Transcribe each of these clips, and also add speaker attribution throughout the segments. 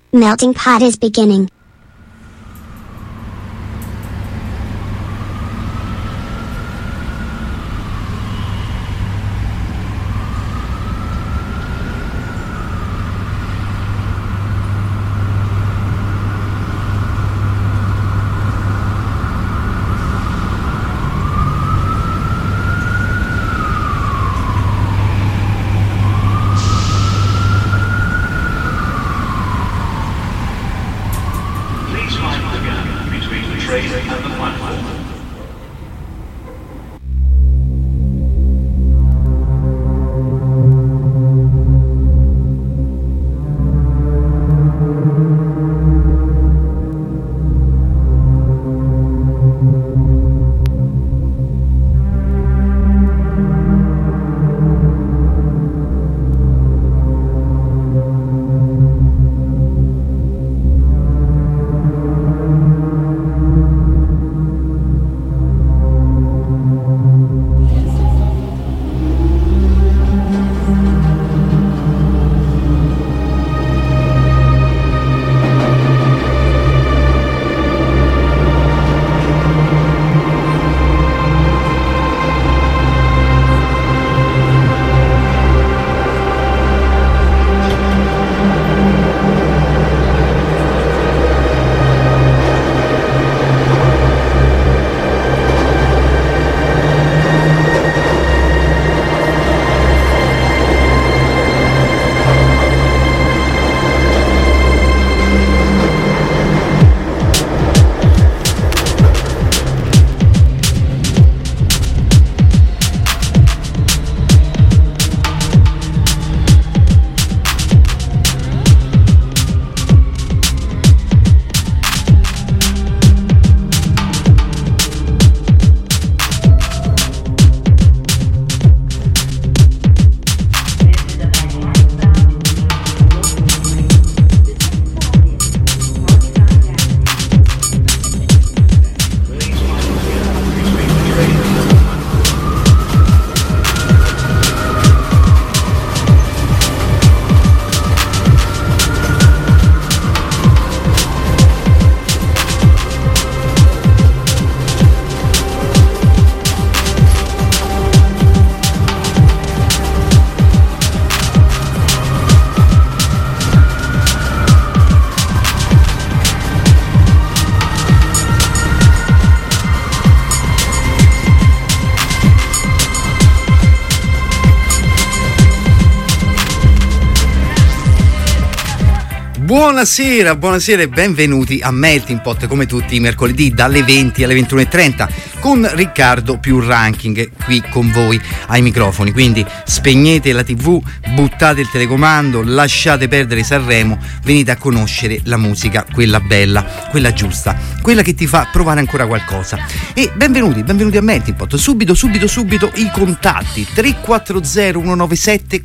Speaker 1: Melting pot is beginning.
Speaker 2: Buonasera, buonasera e benvenuti a Melting Pot, come tutti i mercoledì dalle 20 alle 21:30 con Riccardo più Ranking qui con voi ai microfoni. Quindi spegnete la TV, buttate il telecomando, lasciate perdere Sanremo, venite a conoscere la musica, quella bella, quella giusta, quella che ti fa provare ancora qualcosa. E benvenuti a Melting Pot. Subito i contatti: 340 197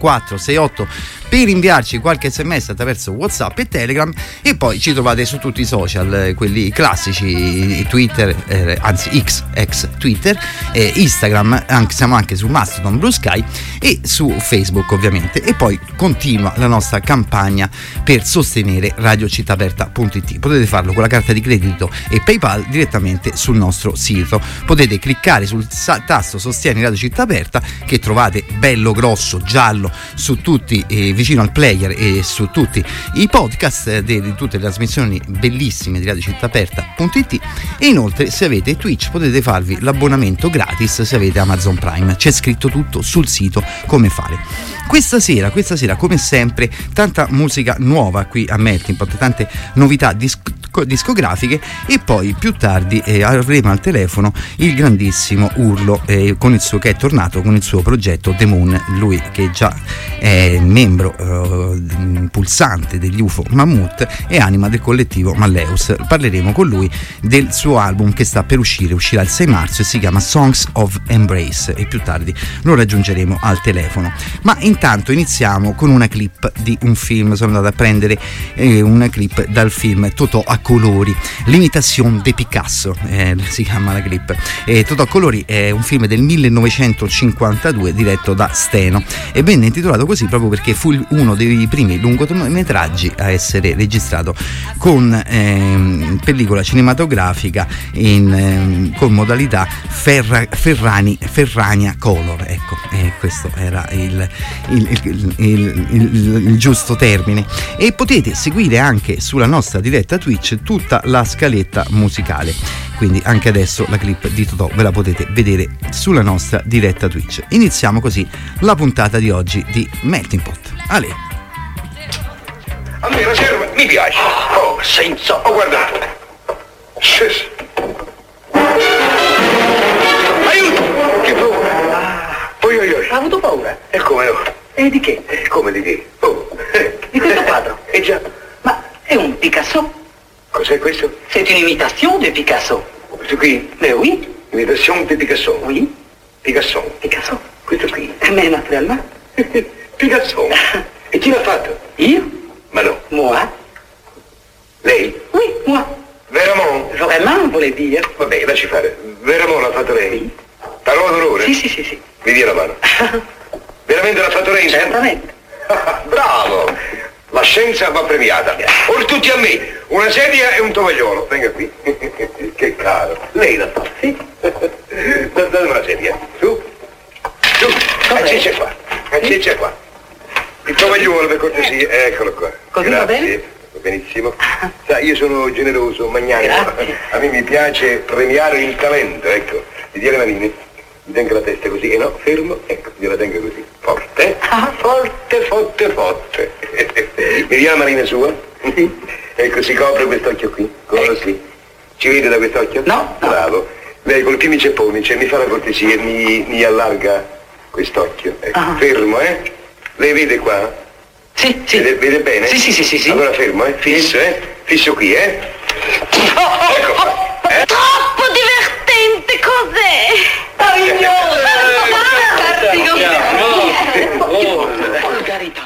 Speaker 2: 4468 per inviarci qualche sms attraverso WhatsApp e Telegram, e poi ci trovate su tutti i social, quelli classici, Twitter, anzi ex Twitter, Instagram, siamo anche su Mastodon, Blue Sky e su Facebook ovviamente. E poi continua la nostra campagna per sostenere radiocittaaperta.it. Potete farlo con la carta di credito e PayPal direttamente sul nostro sito. Potete cliccare sul tasto Sostieni Radio Città Aperta, che trovate bello grosso giallo su tutti, vicino al player e su tutti i podcast di tutte le trasmissioni bellissime di radiocittaaperta.it. E inoltre, se avete Twitch, potete farvi l'abbonamento gratis. Se avete Amazon Prime, c'è scritto tutto sul sito come fare. Questa sera come sempre tanta musica nuova qui a Melting Pot, tante novità discografiche, e poi più tardi avremo al telefono il grandissimo Urlo, che è tornato con il suo progetto The Moon, lui che già è membro pulsante degli UFO Mammut e anima del collettivo Malleus. Parleremo con lui del suo album che sta per uscirà il 6 marzo e si chiama Songs of Embrace, e più tardi lo raggiungeremo al telefono. Ma intanto iniziamo con una clip di un film. Sono andato a prendere una clip dal film Totò a colori, l'imitation de Picasso, si chiama la clip. Totò a colori è un film del 1952 diretto da Steno e venne intitolato così proprio perché fu uno dei primi lungometraggi a essere registrato con pellicola cinematografica con modalità Ferrania Color, ecco, questo era il giusto termine. E potete seguire anche sulla nostra diretta Twitch tutta la scaletta musicale, quindi anche adesso la clip di Totò ve la potete vedere sulla nostra diretta Twitch. Iniziamo così la puntata di oggi di Melting Pot. Ale.
Speaker 1: A me la serva mi piace. Oh, senza. Oh, guardate. Aiuto! Che paura! Oi.
Speaker 3: Ha avuto paura?
Speaker 1: E come no?
Speaker 3: E di che?
Speaker 1: Come di che? Oh.
Speaker 3: Di questo quadro?
Speaker 1: Già.
Speaker 3: Ma è un Picasso?
Speaker 1: Cos'è questo?
Speaker 3: C'est une imitation de Picasso.
Speaker 1: Questo qui?
Speaker 3: Mais oui.
Speaker 1: Imitation di Picasso.
Speaker 3: Oui.
Speaker 1: Picasso.
Speaker 3: Picasso.
Speaker 1: Questo qui?
Speaker 3: Mais naturellement.
Speaker 1: Picasso. E chi l'ha fatto?
Speaker 3: Io?
Speaker 1: Ma no.
Speaker 3: Moi?
Speaker 1: Lei?
Speaker 3: Oui, moi.
Speaker 1: Veramont?
Speaker 3: Vraiment, voulez dire?
Speaker 1: Vabbè, lasci fare. Veramont l'ha fatto lei? Parola d'onore?
Speaker 3: Sì.
Speaker 1: Mi dia la mano. Veramente l'ha fatto lei?
Speaker 3: Certamente.
Speaker 1: Bravo! La scienza va premiata. Or tutti a me, una sedia e un tovagliolo. Venga qui. Che caro. Lei l'ha fatto?
Speaker 3: Sì.
Speaker 1: Datemi una sedia. Su. Acciccia qua. Il tovagliolo per cortesia. Eccolo qua.
Speaker 3: Così
Speaker 1: grazie.
Speaker 3: va bene?
Speaker 1: Va benissimo. Sai, io sono generoso, magnanimo.
Speaker 3: Grazie.
Speaker 1: A me mi piace premiare il talento, ecco. Mi dia le manine. Mi tenga la testa così, e no, fermo, ecco, gliela tenga così, forte, forte. Mi dia la manina sua?
Speaker 3: Sì.
Speaker 1: Ecco, si copre quest'occhio qui, così. Ci vede da quest'occhio?
Speaker 3: No.
Speaker 1: Bravo. Lei col primi cepponi, cioè mi fa la cortesia, mi allarga quest'occhio. Ecco. Fermo, Lei vede qua?
Speaker 3: Sì.
Speaker 1: Vede bene?
Speaker 3: Sì.
Speaker 1: Allora fermo, fisso, Fisso qui, Ecco qua.
Speaker 4: Troppo divertente, cos'è?
Speaker 3: Volgarità.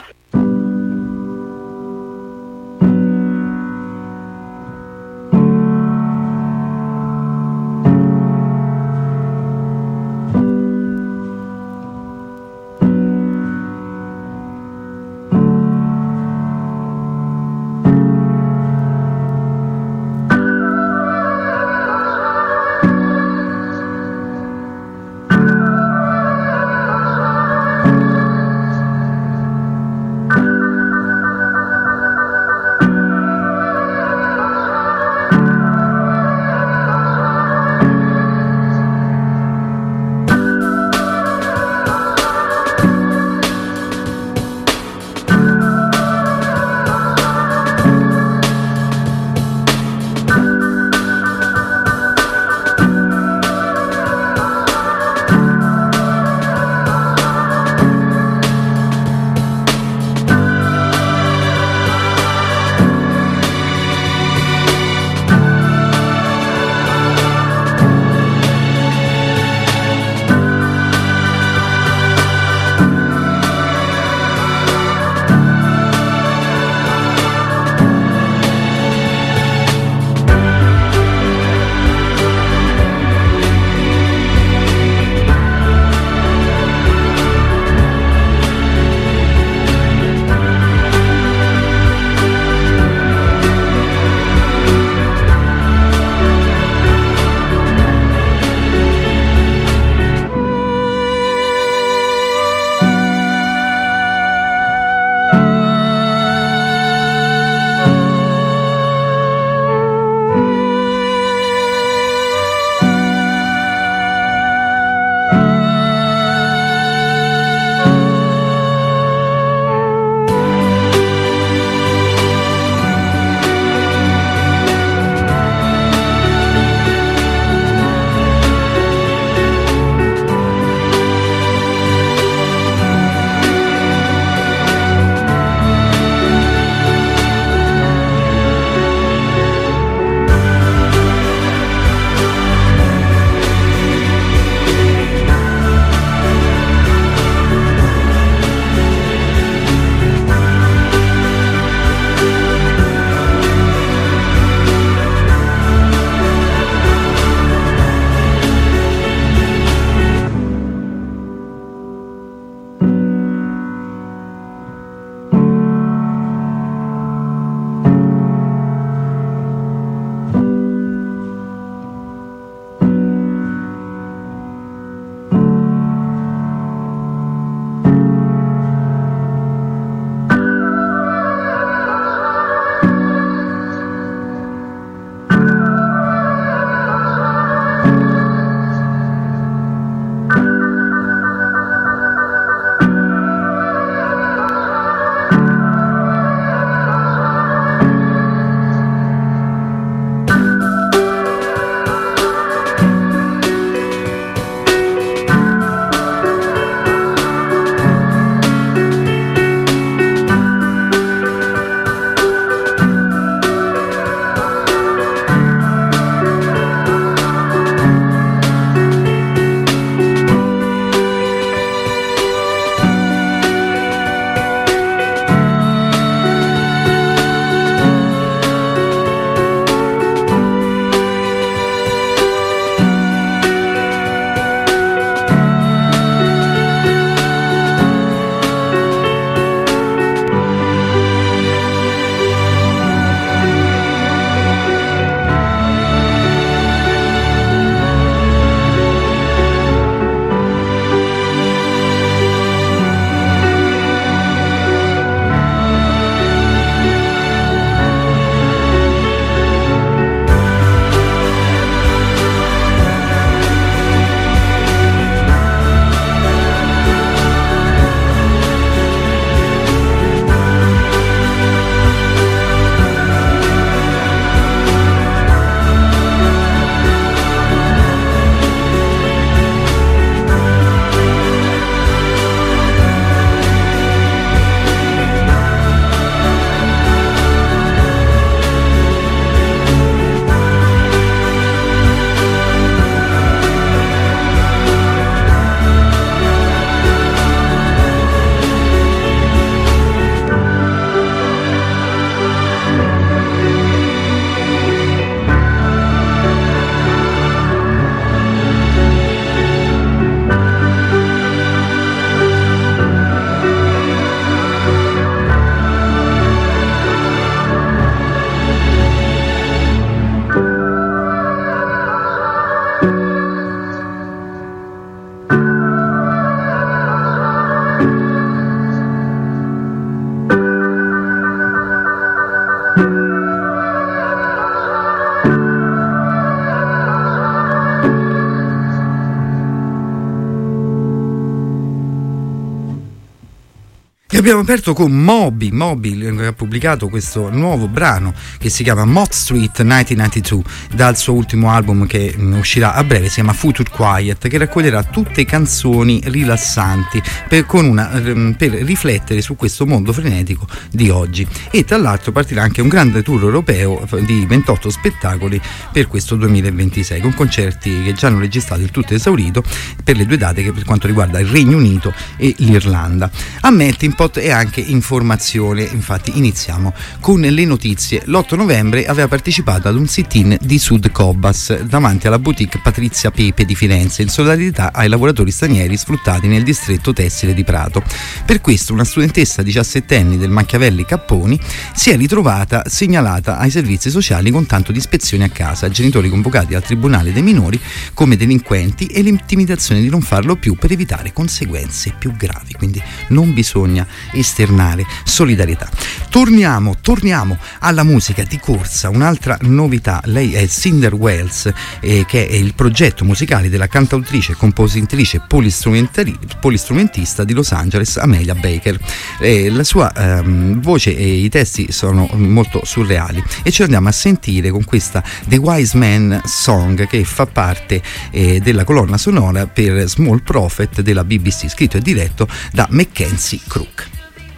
Speaker 2: abbiamo aperto con Moby che ha pubblicato questo nuovo brano che si chiama Mott Street 1992 dal suo ultimo album che uscirà a breve, si chiama Future Quiet, che raccoglierà tutte canzoni rilassanti per riflettere su questo mondo frenetico di oggi. E tra l'altro partirà anche un grande tour europeo di 28 spettacoli per questo 2026, con concerti che già hanno registrato il tutto esaurito per le due date che per quanto riguarda il Regno Unito e l'Irlanda. A Melting Pot è anche informazione, infatti iniziamo con le notizie. L'8 novembre aveva partecipato ad un sit-in di Sud Cobas davanti alla boutique Patrizia Pepe di Firenze in solidarietà ai lavoratori stranieri sfruttati nel distretto tessile di Prato. Per questo una studentessa 17enne del Machiavelli Capponi si è ritrovata segnalata ai servizi sociali con tanto di ispezioni a casa, genitori convocati al Tribunale dei minori come delinquenti e l'intimidazione di non farlo più per evitare conseguenze più gravi. Quindi non bisogna esternare solidarietà. Torniamo alla musica di corsa. Un'altra novità, lei è Cinder Wells, che è il progetto musicale della cantautrice, compositrice polistrumentista di Los Angeles Amelia Baker. La sua voce e i testi sono molto surreali e ci andiamo a sentire con questa The Wise Man Song, che fa parte della colonna sonora per Small Prophet della BBC, scritto e diretto da Mackenzie Crook.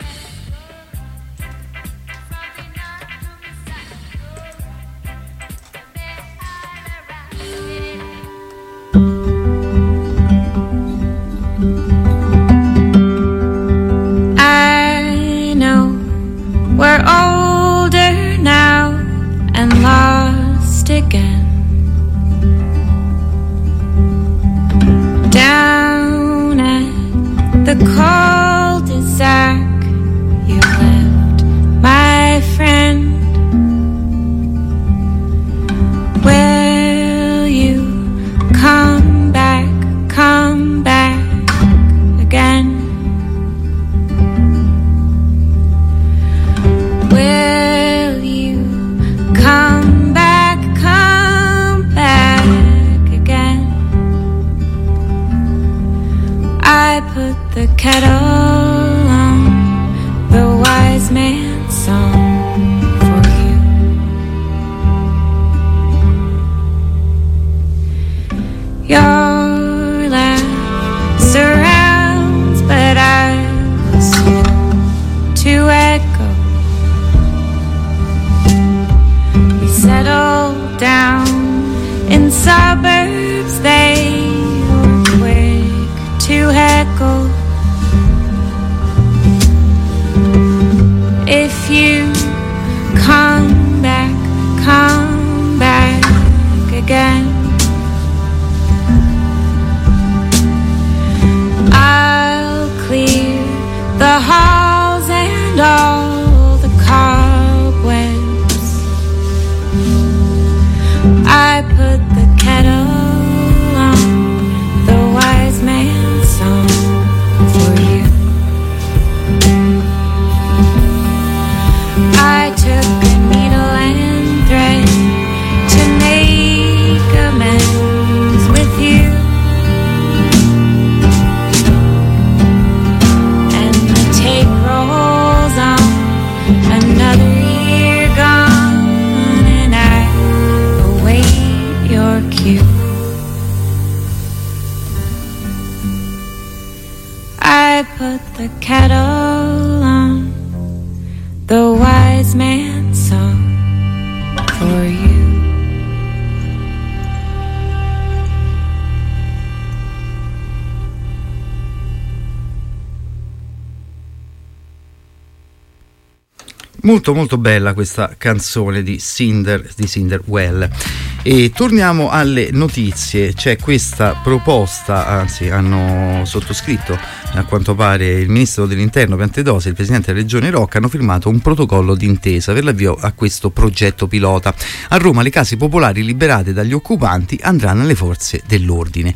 Speaker 5: I know we're older now and lost again. Down at the cul-de-sac you left my friend. Will you come back again? Will you come back again? I put the kettle on, the wise man's song for you. Your laugh surrounds, but I've soon to echo. We settled down in suburbs, they were quick to heckle. If you come back again, I'll clear the halls and all the cobwebs. I put the kettle on, the wise man's song for you. I took a needle and thread to make amends with you, and the tape rolls on, another year gone, and I await your cue. I put the kettle on, the wise man's song for you.
Speaker 2: Molto molto bella questa canzone di Cinder Well. E torniamo alle notizie. C'è questa proposta, anzi hanno sottoscritto a quanto pare il ministro dell'interno Piantedosi e il presidente della regione Rocca, hanno firmato un protocollo d'intesa per l'avvio a questo progetto pilota. A Roma le case popolari liberate dagli occupanti andranno alle forze dell'ordine,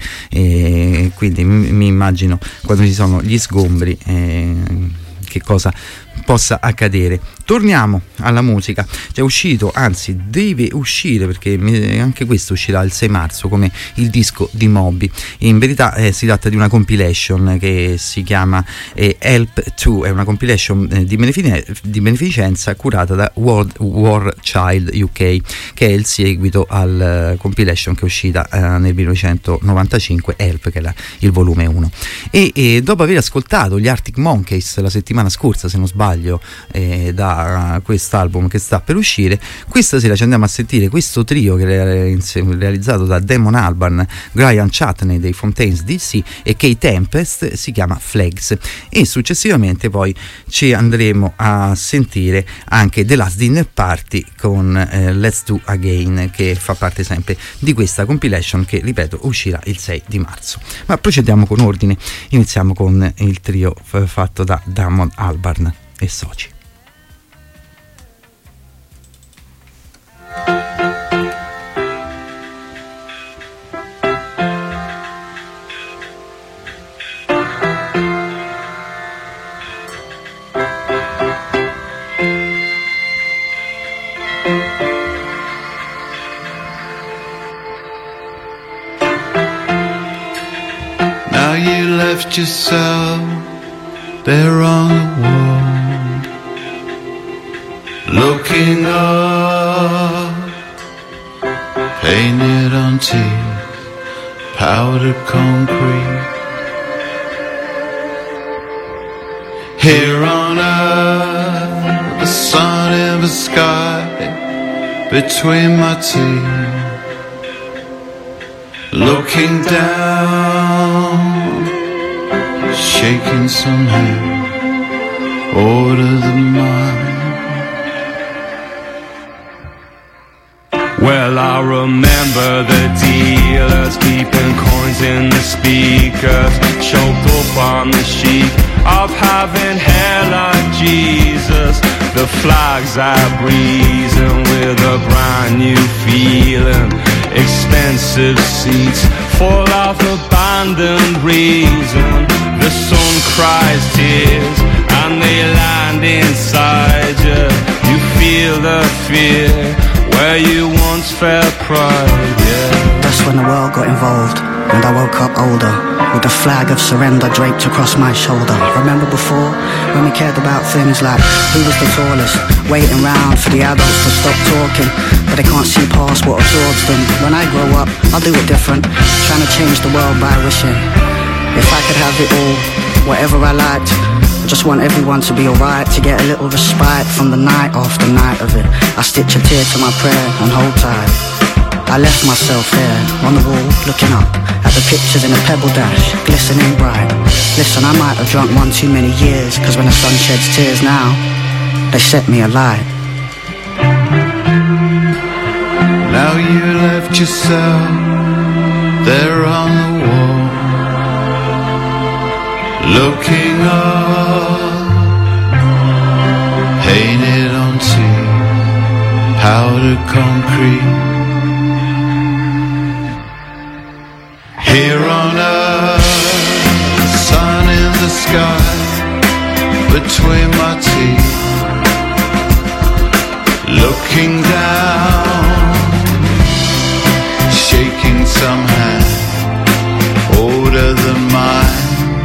Speaker 2: quindi mi immagino quando ci sono gli sgombri che cosa possa accadere. Torniamo alla musica. È uscito, anzi deve uscire, perché anche questo uscirà il 6 marzo come il disco di Moby. In verità si tratta di una compilation che si chiama Help 2, è una compilation di beneficenza curata da World War Child UK, che è il seguito al compilation che è uscita nel 1995, Help, che è il volume 1. E dopo aver ascoltato gli Arctic Monkeys la settimana scorsa, se non sbaglio, da quest'album che sta per uscire, questa sera ci andiamo a sentire questo trio che è realizzato da Damon Albarn, Brian Chutney dei Fontaines DC e Kate Tempest, si chiama Flags, e successivamente poi ci andremo a sentire anche The Last Dinner Party con Let's Do Again, che fa parte sempre di questa compilation che, ripeto, uscirà il 6 di marzo. Ma procediamo con ordine, iniziamo con il trio fatto da Damon Albarn e soci.
Speaker 6: Now you left yourself there on the wall, looking up, painted on teeth, powdered concrete. Here on earth, the sun in the sky, between my teeth, looking down, shaking some hand, order the mind.
Speaker 7: Well, I remember the dealers keeping coins in the speakers, choked up on the sheet of having hair like Jesus. The flags are breezing with a brand new feeling, expensive seats full of abandoned reason. The sun cries tears and they land inside you. You feel the fear where you once felt pride, yeah.
Speaker 8: That's when the world got involved, and I woke up older, with the flag of surrender draped across my shoulder. Remember before, when we cared about things like who was the tallest, waiting round for the adults to stop talking, but they can't see past what absorbs them. When I grow up, I'll do it different, trying to change the world by wishing if I could have it all, whatever I liked. I just want everyone to be alright, to get a little respite from the night after night of it. I stitch a tear to my prayer and hold tight. I left myself there on the wall, looking up at the pictures in a pebble dash, glistening bright. Listen, I might have drunk one too many years, cause when the sun sheds tears now, they set me alight.
Speaker 6: Now you left yourself there on the wall, looking up, painted on tea, powdered concrete. Here on earth, sun in the sky, between my teeth, looking down, shaking some hand, older than mine.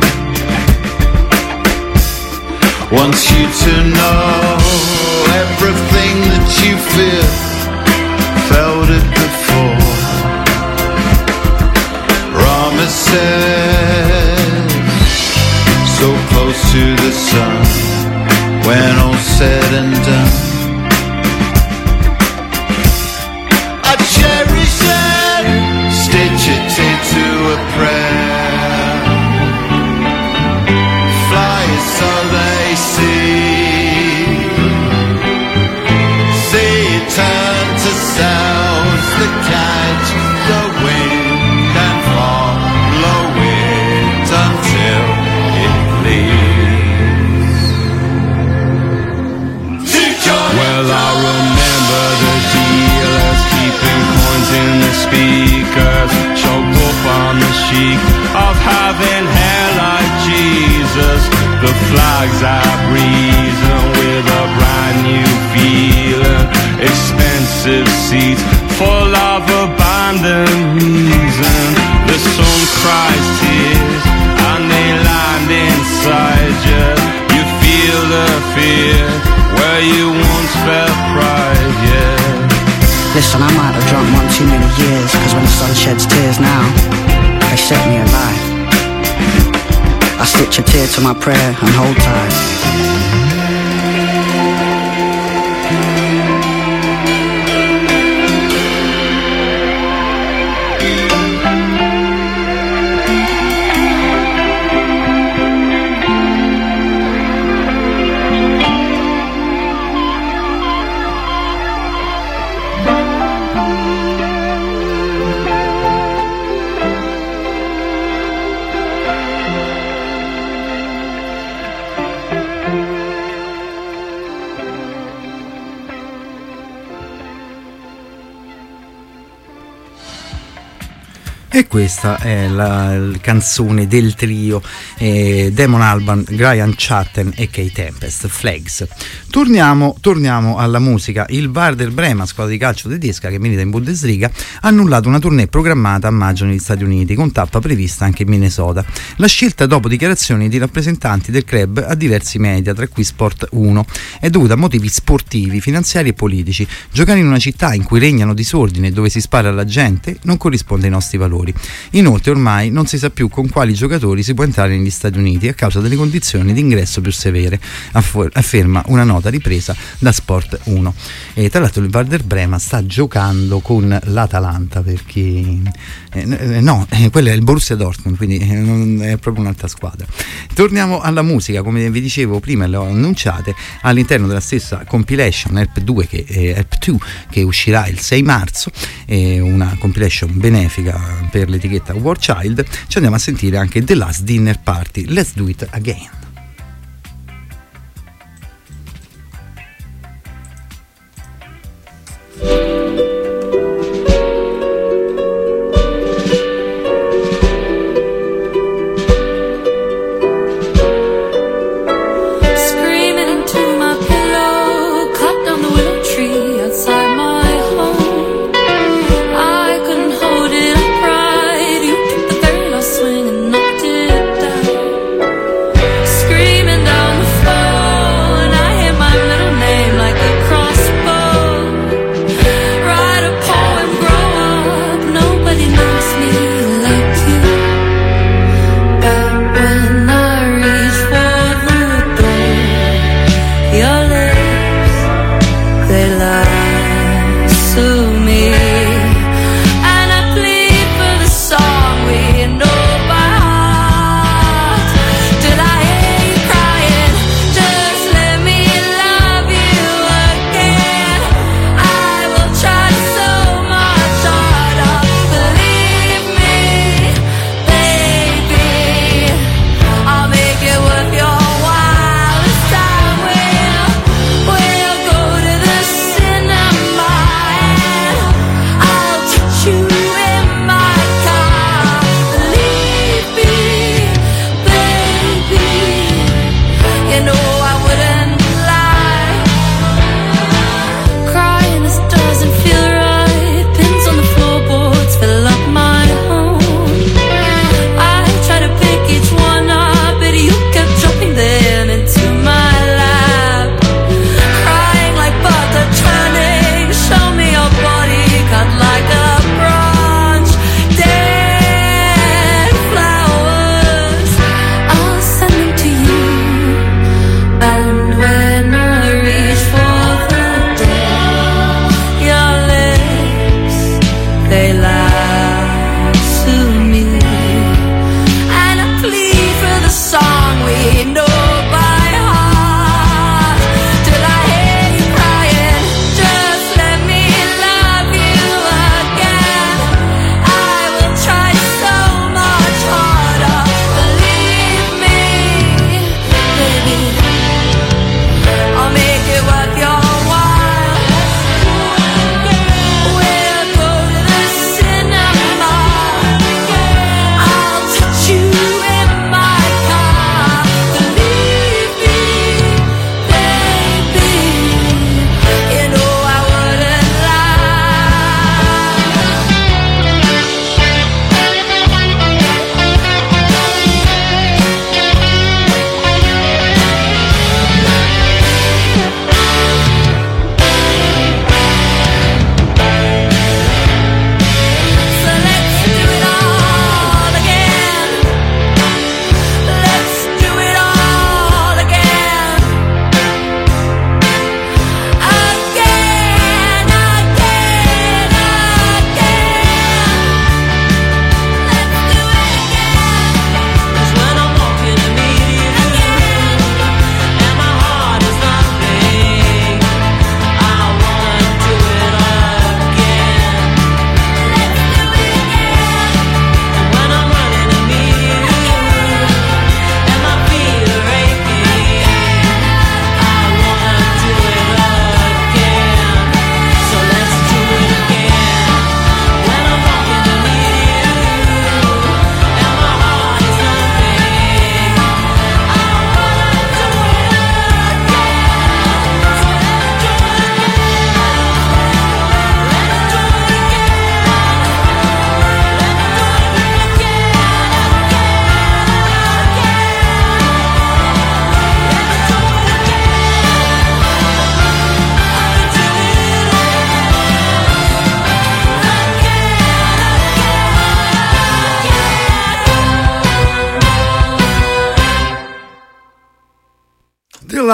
Speaker 6: Wants you to know everything that you feel, felt it before. Promises, so close to the sun, when all's said and done. I cherish it, stitch it into a prayer, fly it so they see it turn to sounds that catch the wind and follow it until it leaves. Well, I remember the dealers keeping coins in the speakers, choked up on the chic of having hair like Jesus. The flags are breezing seats, full of abandoned reason. The sun cries tears and they land inside you. You feel the fear where you once felt pride, yeah.
Speaker 8: Listen, I might have drunk one too many years, cause when the sun sheds tears now, they set me alive. I stitch a tear to my prayer and hold tight.
Speaker 2: E questa è la canzone del trio Damon Albarn, Brian Chatten e Kate Tempest, Flags. Torniamo alla musica. Il Werder Bremen, squadra di calcio tedesca che milita in Bundesliga, ha annullato una tournée programmata a maggio negli Stati Uniti, con tappa prevista anche in Minnesota. La scelta, dopo dichiarazioni di rappresentanti del club a diversi media, tra cui Sport 1, è dovuta a motivi sportivi, finanziari e politici. Giocare in una città in cui regnano disordine e dove si spara alla gente non corrisponde ai nostri valori. Inoltre ormai non si sa più con quali giocatori si può entrare negli Stati Uniti a causa delle condizioni di ingresso più severe, afferma una nota ripresa da Sport 1. E tra l'altro il Werder Bremen sta giocando con l'Atalanta, perché quello è il Borussia Dortmund, quindi è proprio un'altra squadra. Torniamo alla musica, come vi dicevo prima, le ho annunciate all'interno della stessa compilation Help 2 che uscirà il 6 marzo, una compilation benefica per l'etichetta War Child. Ci andiamo a sentire anche The Last Dinner Party, Let's Do It Again.
Speaker 5: Swinging, knocked it down.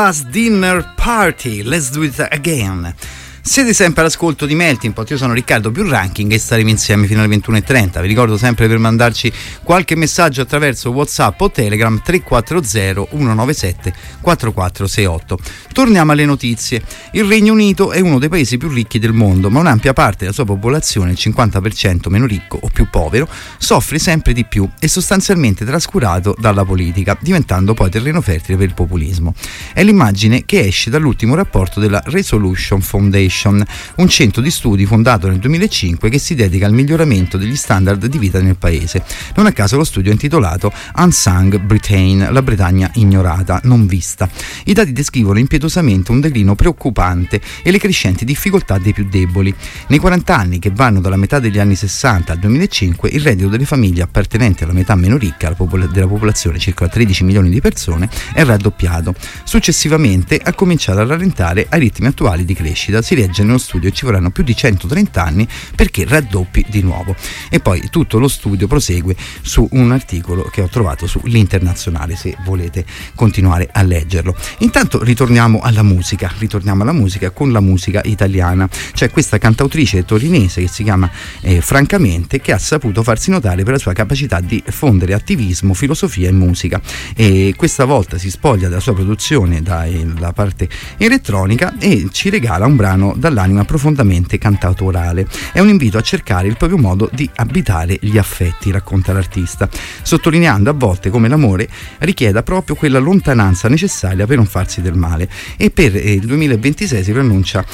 Speaker 2: Last Dinner Party, Let's Do It Again. Siete sempre all'ascolto di Melting Pot, io sono Riccardo Più Ranking e staremo insieme fino alle 21:30. Vi ricordo sempre per mandarci qualche messaggio attraverso WhatsApp o Telegram 340 197 4468. Torniamo alle notizie. Il Regno Unito è uno dei paesi più ricchi del mondo, ma un'ampia parte della sua popolazione, il 50% meno ricco o più povero, soffre sempre di più e sostanzialmente trascurato dalla politica, diventando poi terreno fertile per il populismo. È l'immagine che esce dall'ultimo rapporto della Resolution Foundation, un centro di studi fondato nel 2005 che si dedica al miglioramento degli standard di vita nel paese. Non a caso lo studio è intitolato Unsung Britain, la Bretagna ignorata, non vista. I dati descrivono impietosamente un declino preoccupante e le crescenti difficoltà dei più deboli. Nei 40 anni che vanno dalla metà degli anni 60 al 2005, il reddito delle famiglie appartenenti alla metà meno ricca della popolazione, circa 13 milioni di persone, è raddoppiato. Successivamente ha cominciato a rallentare ai ritmi attuali di crescita. Si legge nello studio e ci vorranno più di 130 anni perché raddoppi di nuovo. E poi tutto lo studio prosegue su un articolo che ho trovato su l'Internazionale, se volete continuare a leggerlo. Intanto ritorniamo alla musica con la musica italiana. C'è questa cantautrice torinese che si chiama Francamente, che ha saputo farsi notare per la sua capacità di fondere attivismo, filosofia e musica, e questa volta si spoglia della sua produzione dalla parte elettronica e ci regala un brano dall'anima profondamente cantautorale. È un invito a cercare il proprio modo di abitare gli affetti, racconta l'artista, sottolineando a volte come l'amore richieda proprio quella lontananza necessaria per non farsi del male. E per il 2026 si preannuncia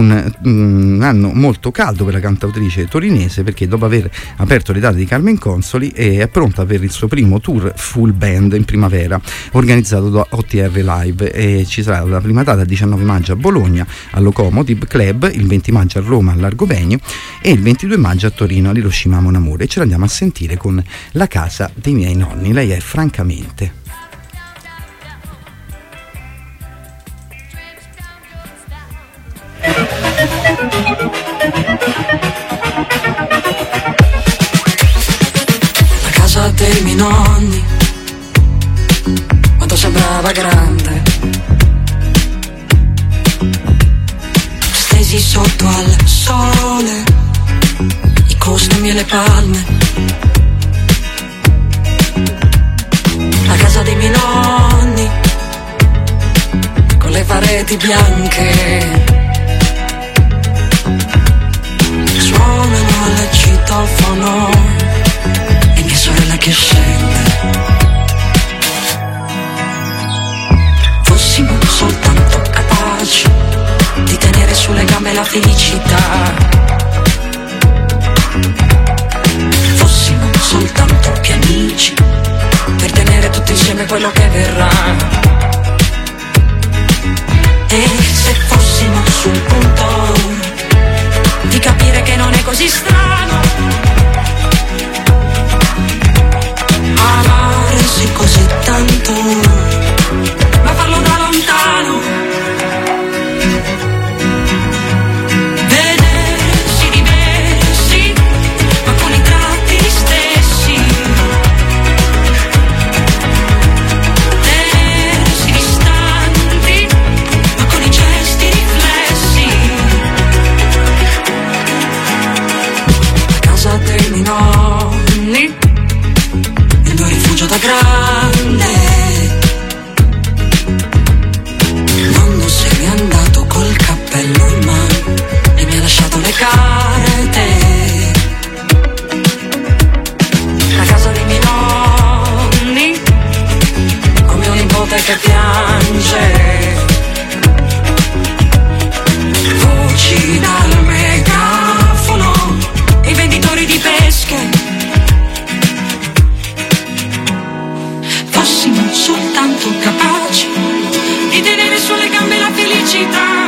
Speaker 2: un anno molto caldo per la cantautrice torinese, perché dopo aver aperto le date di Carmen Consoli è pronta per il suo primo tour full band in primavera, organizzato da OTR Live, e ci sarà la prima data il 19 maggio a Bologna al Locomotive Club, il 20 maggio a Roma all'Argovenio e il 22 maggio a Torino all'Hiroshima Mon Amour. E ce l'andiamo a sentire con La casa dei miei nonni. Lei è Francamente.
Speaker 9: La casa dei miei nonni, quando sembrava grande, stesi sotto al sole, i costumi e le palme. La casa dei miei nonni, con le pareti bianche, suonano al citofono e mia sorella che scende. Fossimo soltanto capaci di tenere sulle gambe la felicità, fossimo soltanto più amici per tenere tutti insieme quello che verrà. E se fossimo sul punto di capire che non è così strano amarsi così tanto, ma farlo da lontano, vedersi diversi ma con i tratti stessi, tenersi distanti ma con i gesti riflessi. La casa dei miei nonni, il mio rifugio da grande. Nonno se n'è andato col cappello in mano e mi ha lasciato le carte. La casa dei miei nonni, come un nipote che piange, voci dal megafono, i venditori di pesche. Fossimo soltanto capaci di tenere sulle gambe la felicità,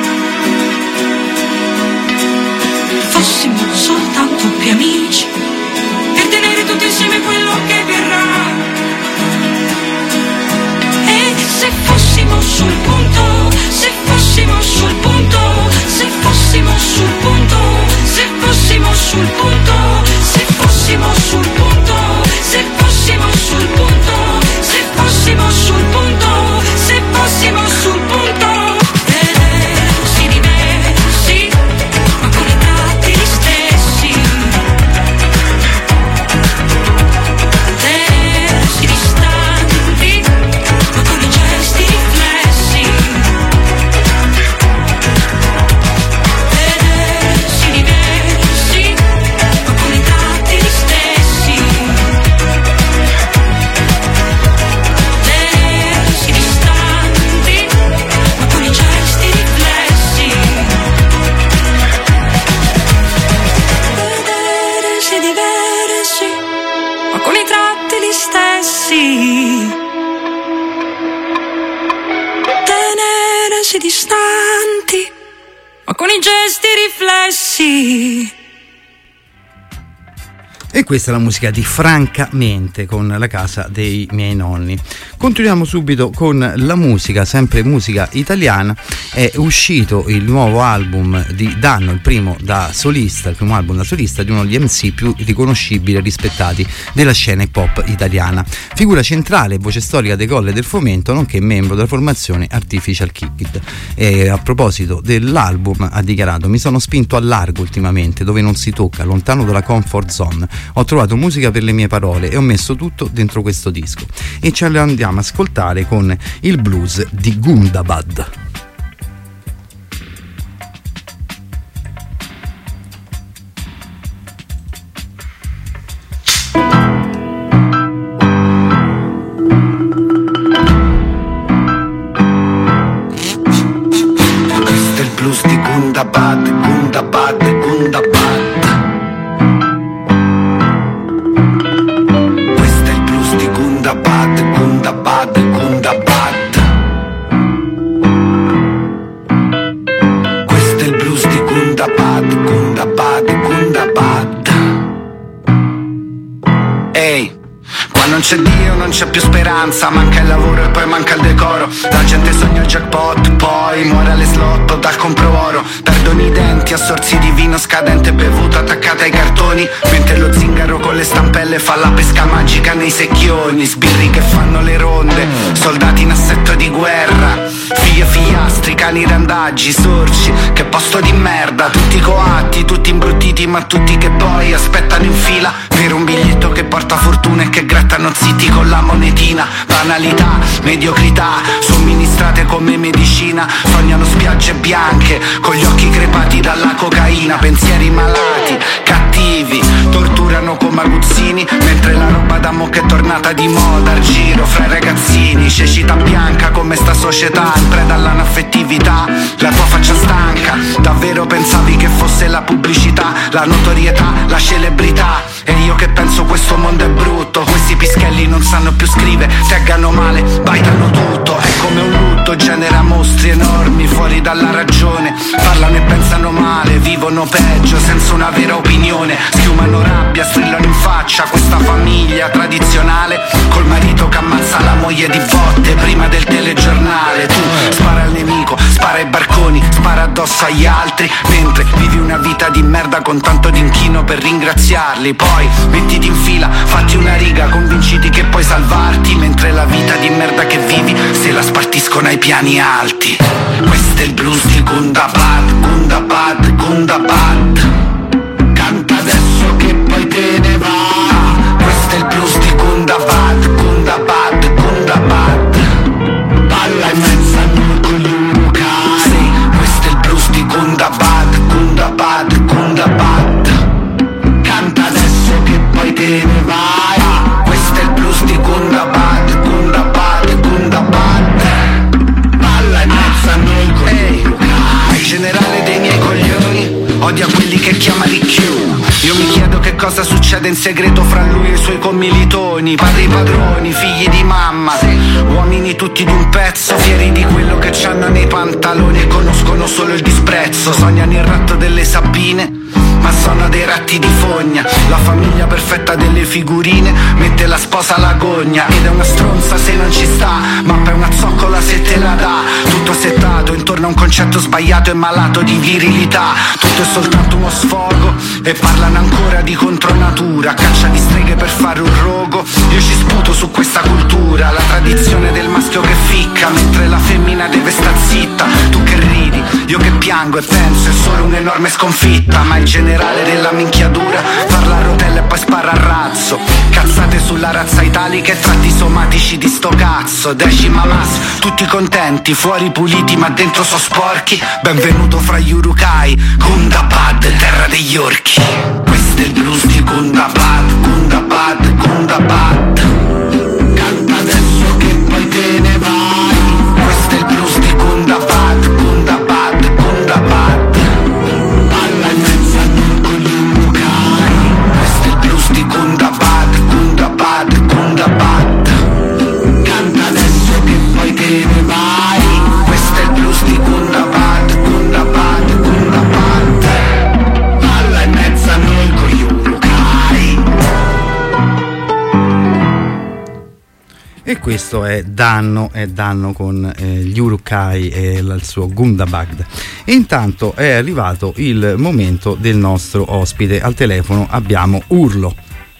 Speaker 9: fossimo soltanto più amici per tenere tutti insieme quello che verrà. E se fossimo sul punto, se fossimo sul punto, se fossimo sul punto, se fossimo sul punto, se fossimo sul punto, se fossimo sul punto, se fossimo sul punto, se fossimo sul ma con i gesti riflessi.
Speaker 2: E questa è la musica di Francamente con La casa dei miei nonni. Continuiamo subito con la musica, sempre musica italiana. È uscito il nuovo album di Danno, il primo album da solista di uno degli MC più riconoscibili e rispettati della scena hip hop italiana. Figura centrale e voce storica dei Colle del Fomento, nonché membro della formazione Artificial Kid. E a proposito dell'album ha dichiarato: mi sono spinto a largo ultimamente, dove non si tocca, lontano dalla comfort zone. Ho trovato musica per le mie parole e ho messo tutto dentro questo disco. E ce lo andiamo a ascoltare con il blues di Gundabad.
Speaker 10: Questo è il blues di Gundabad, Gundabad, Gundabad. Gundabad, Gundabad. Questo è il blues di Gundabad, Gundabad, Gundabad. Ehi, qua non c'è Dio, non c'è più speranza, manca il lavoro e poi manca il decoro. La gente sogna il jackpot, poi muore alle slot o dal compro oro. Perdono i denti a sorsi di vino scadente bevuto attaccate ai cartoni, mentre lo zingaro con le stampelle fa la pesca magica nei secchioni. Sbirri che fanno le ronde, soldati in assetto di guerra, figlie e figliastri, cani randaggi, sorci, che posto di merda. Tutti coatti, tutti imbruttiti, ma tutti che poi aspettano in fila per un biglietto che porta fortuna e che grattano zitti con la monetina. Banalità, mediocrità, somministrate come medicina. Sognano spiagge bianche, con gli occhi crepati dalla cocaina. Pensieri malati, cattivi, torturano come aguzzini, mentre la roba da mo' che è tornata di moda al giro fra i ragazzini. Cecità bianca come sta società, in preda all'anaffettività. La tua faccia stanca, davvero pensavi che fosse la pubblicità, la notorietà, la celebrità? E io che penso questo mondo è brutto, questi pischelli non sanno più scrivere, taggano male, baitano tutto. È come un lutto, genera mostri enormi fuori dalla ragione. Parlano e pensano male, vivono peggio senza una vera opinione. Schiumano rabbia, strillano in faccia questa famiglia tradizionale, col marito che ammazza la moglie di botte prima del telegiornale. Tu spara al nemico, spara ai barconi, spara addosso agli altri, mentre vivi una vita di merda con tanto di inchino per ringraziarli. Poi mettiti in fila, fatti una riga, convinciti che puoi salvarti, mentre la vita di merda che vivi se la spartiscono ai piani alti. Questo è il blues di Gundabad, Gundabad, Gundabad. Canta adesso che poi te ne va. Questo è il blues di Gundabad, Gundabad, Gundabad. Balla in mezzo a noi con gli urukai. Sì, questo è il blues di Gundabad, Gundabad, Gundabad. Canta adesso che poi te ne vai. Questo è il blues di Gundabad, Gundabad, Gundabad. Balla in mezzo a noi con gli urukai. Il generale dei miei coglioni odia quelli che chiama ricchiù. Io mi chiedo che cosa succede in segreto fra lui e i suoi commilitoni. Padri padroni, figli di mamma, uomini tutti di un pezzo, fieri di quello che c'hanno nei pantaloni e conoscono solo il disprezzo. Sognano il ratto delle Sabine, ma sono dei ratti di fogna. La famiglia perfetta delle figurine mette la sposa alla gogna, ed è una stronza se non ci sta, ma per una zoccola se te la dà. Tutto settato intorno a un concetto sbagliato e malato di virilità. Tutto è soltanto uno sfogo e parlano ancora di contronatura, caccia di streghe per fare un rogo. Io ci sputo su questa cultura, la tradizione del maschio che ficca mentre la femmina deve star zitta. Tu che ridi, io che piango e penso è solo un'enorme sconfitta. Ma il generale della minchiadura parla a rotelle e poi spara a razzo. Cazzate sulla razza italica e tratti somatici di sto cazzo. Decima mass, tutti contenti, fuori puliti ma dentro so sporchi. Benvenuto fra gli urukai, Gundabad, terra degli orchi. Questo è il blues di Gundabad, Gundabad, Gundabad. Canta adesso che poi te ne vai. Questo è il blues di Gundabad, Gundabad, Gundabad. Balla in mezzo a noi con gli urukai. Questo è il blues di Gundabad, Gundabad, Gundabad. Canta adesso che poi te ne vai. Questo è il blues di Gundabad, Gundabad, Gundabad.
Speaker 2: e questo è Danno con gli Uruk-hai e il suo Gundabad. E intanto è arrivato il momento del nostro ospite. Al telefono abbiamo Urlo.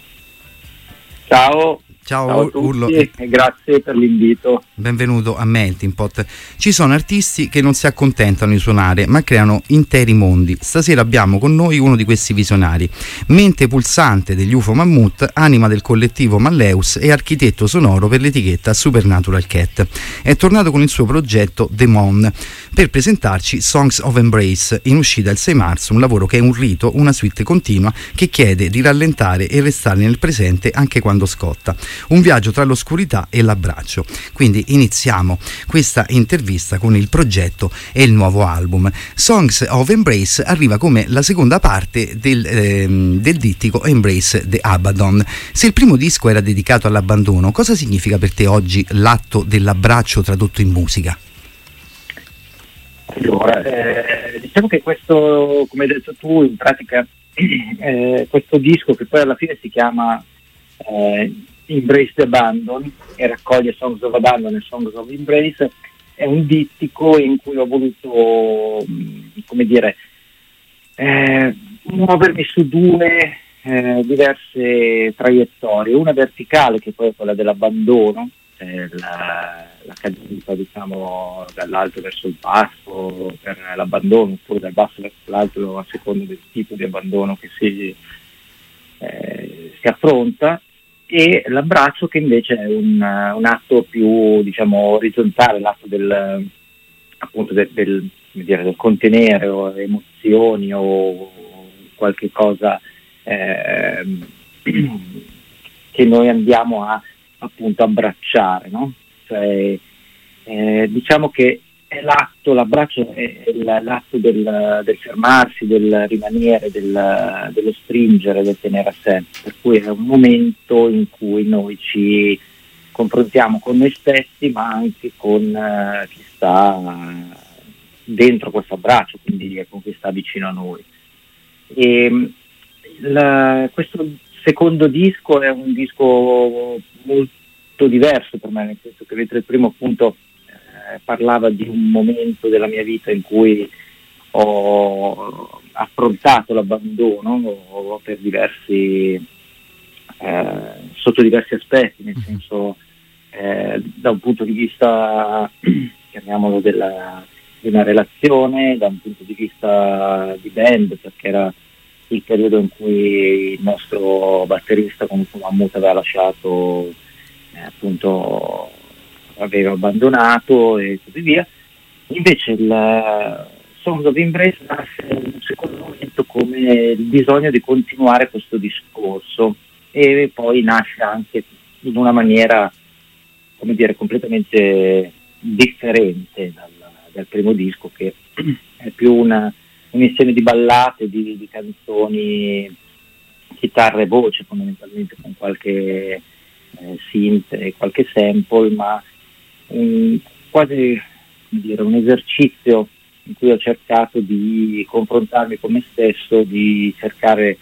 Speaker 11: Ciao
Speaker 2: Ciao
Speaker 11: a tutti
Speaker 2: Urlo.
Speaker 11: e grazie per l'invito.
Speaker 2: Benvenuto a Melting Pot. Ci sono artisti che non si accontentano di suonare ma creano interi mondi. Stasera abbiamo con noi uno di questi visionari, mente pulsante degli UFO Mammut, anima del collettivo Malleus e architetto sonoro per l'etichetta Supernatural Cat. È tornato con il suo progetto Demon per presentarci Songs of Embrace, in uscita il 6 marzo, un lavoro che è un rito, una suite continua che chiede di rallentare e restare nel presente anche quando scotta. Un viaggio tra l'oscurità e l'abbraccio. Quindi iniziamo questa intervista con il progetto e il nuovo album. Songs of Embrace arriva come la seconda parte del dittico Embrace the Abaddon. Se il primo disco era dedicato all'abbandono, cosa significa per te oggi l'atto dell'abbraccio tradotto in musica?
Speaker 11: Allora, diciamo che questo, come hai detto tu, in pratica questo disco, che poi alla fine si chiama Embrace the Abandon e raccoglie Songs of Abandon e Songs of Embrace, è un dittico in cui ho voluto, come dire, muovermi su due diverse traiettorie, una verticale che poi è quella dell'abbandono, la caduta, diciamo, dall'alto verso il basso per l'abbandono, oppure dal basso verso l'alto a seconda del tipo di abbandono che si affronta, e l'abbraccio che invece è un atto più, diciamo, orizzontale, l'atto del contenere o emozioni o qualche cosa che noi andiamo a appunto abbracciare, no? Cioè, diciamo che è l'abbraccio è l'atto del fermarsi, del rimanere, dello stringere, del tenere a sé, per cui è un momento in cui noi ci confrontiamo con noi stessi ma anche con chi sta dentro questo abbraccio, quindi con chi sta vicino a noi. E questo secondo disco è un disco molto diverso per me, nel senso che mentre il primo appunto parlava di un momento della mia vita in cui ho affrontato l'abbandono per sotto diversi aspetti, nel senso da un punto di vista, chiamiamolo, di una relazione, da un punto di vista di band, perché era il periodo in cui il nostro batterista con UFO Mammut aveva lasciato, appunto aveva abbandonato e così via. Invece il Songs of Embrace nasce in un secondo momento come il bisogno di continuare questo discorso, e poi nasce anche in una maniera, come dire, completamente differente dal primo disco, che è più un insieme di ballate, di canzoni, chitarra e voce fondamentalmente, con qualche synth e qualche sample, ma quasi, come dire, un esercizio in cui ho cercato di confrontarmi con me stesso, di cercare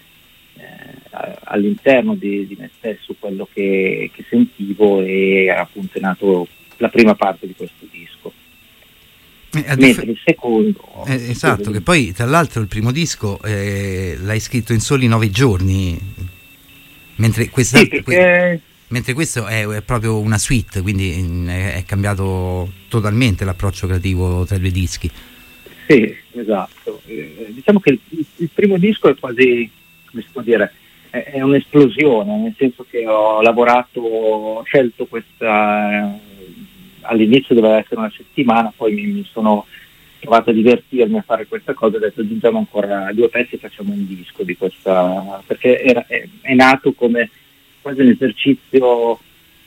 Speaker 11: all'interno di me stesso quello che sentivo, e appunto è nato la prima parte di questo disco. Mentre il secondo
Speaker 2: esatto, che poi tra l'altro il primo disco l'hai scritto in soli 9 giorni, mentre questa mentre questo è proprio una suite, quindi è cambiato totalmente l'approccio creativo tra i due dischi.
Speaker 11: Sì, esatto. Diciamo che il primo disco è quasi, come si può dire, è un'esplosione, nel senso che ho scelto questa, all'inizio doveva essere una settimana, poi mi sono trovato a divertirmi a fare questa cosa, ho detto aggiungiamo ancora 2 pezzi e facciamo un disco di questa, perché è nato come quasi un esercizio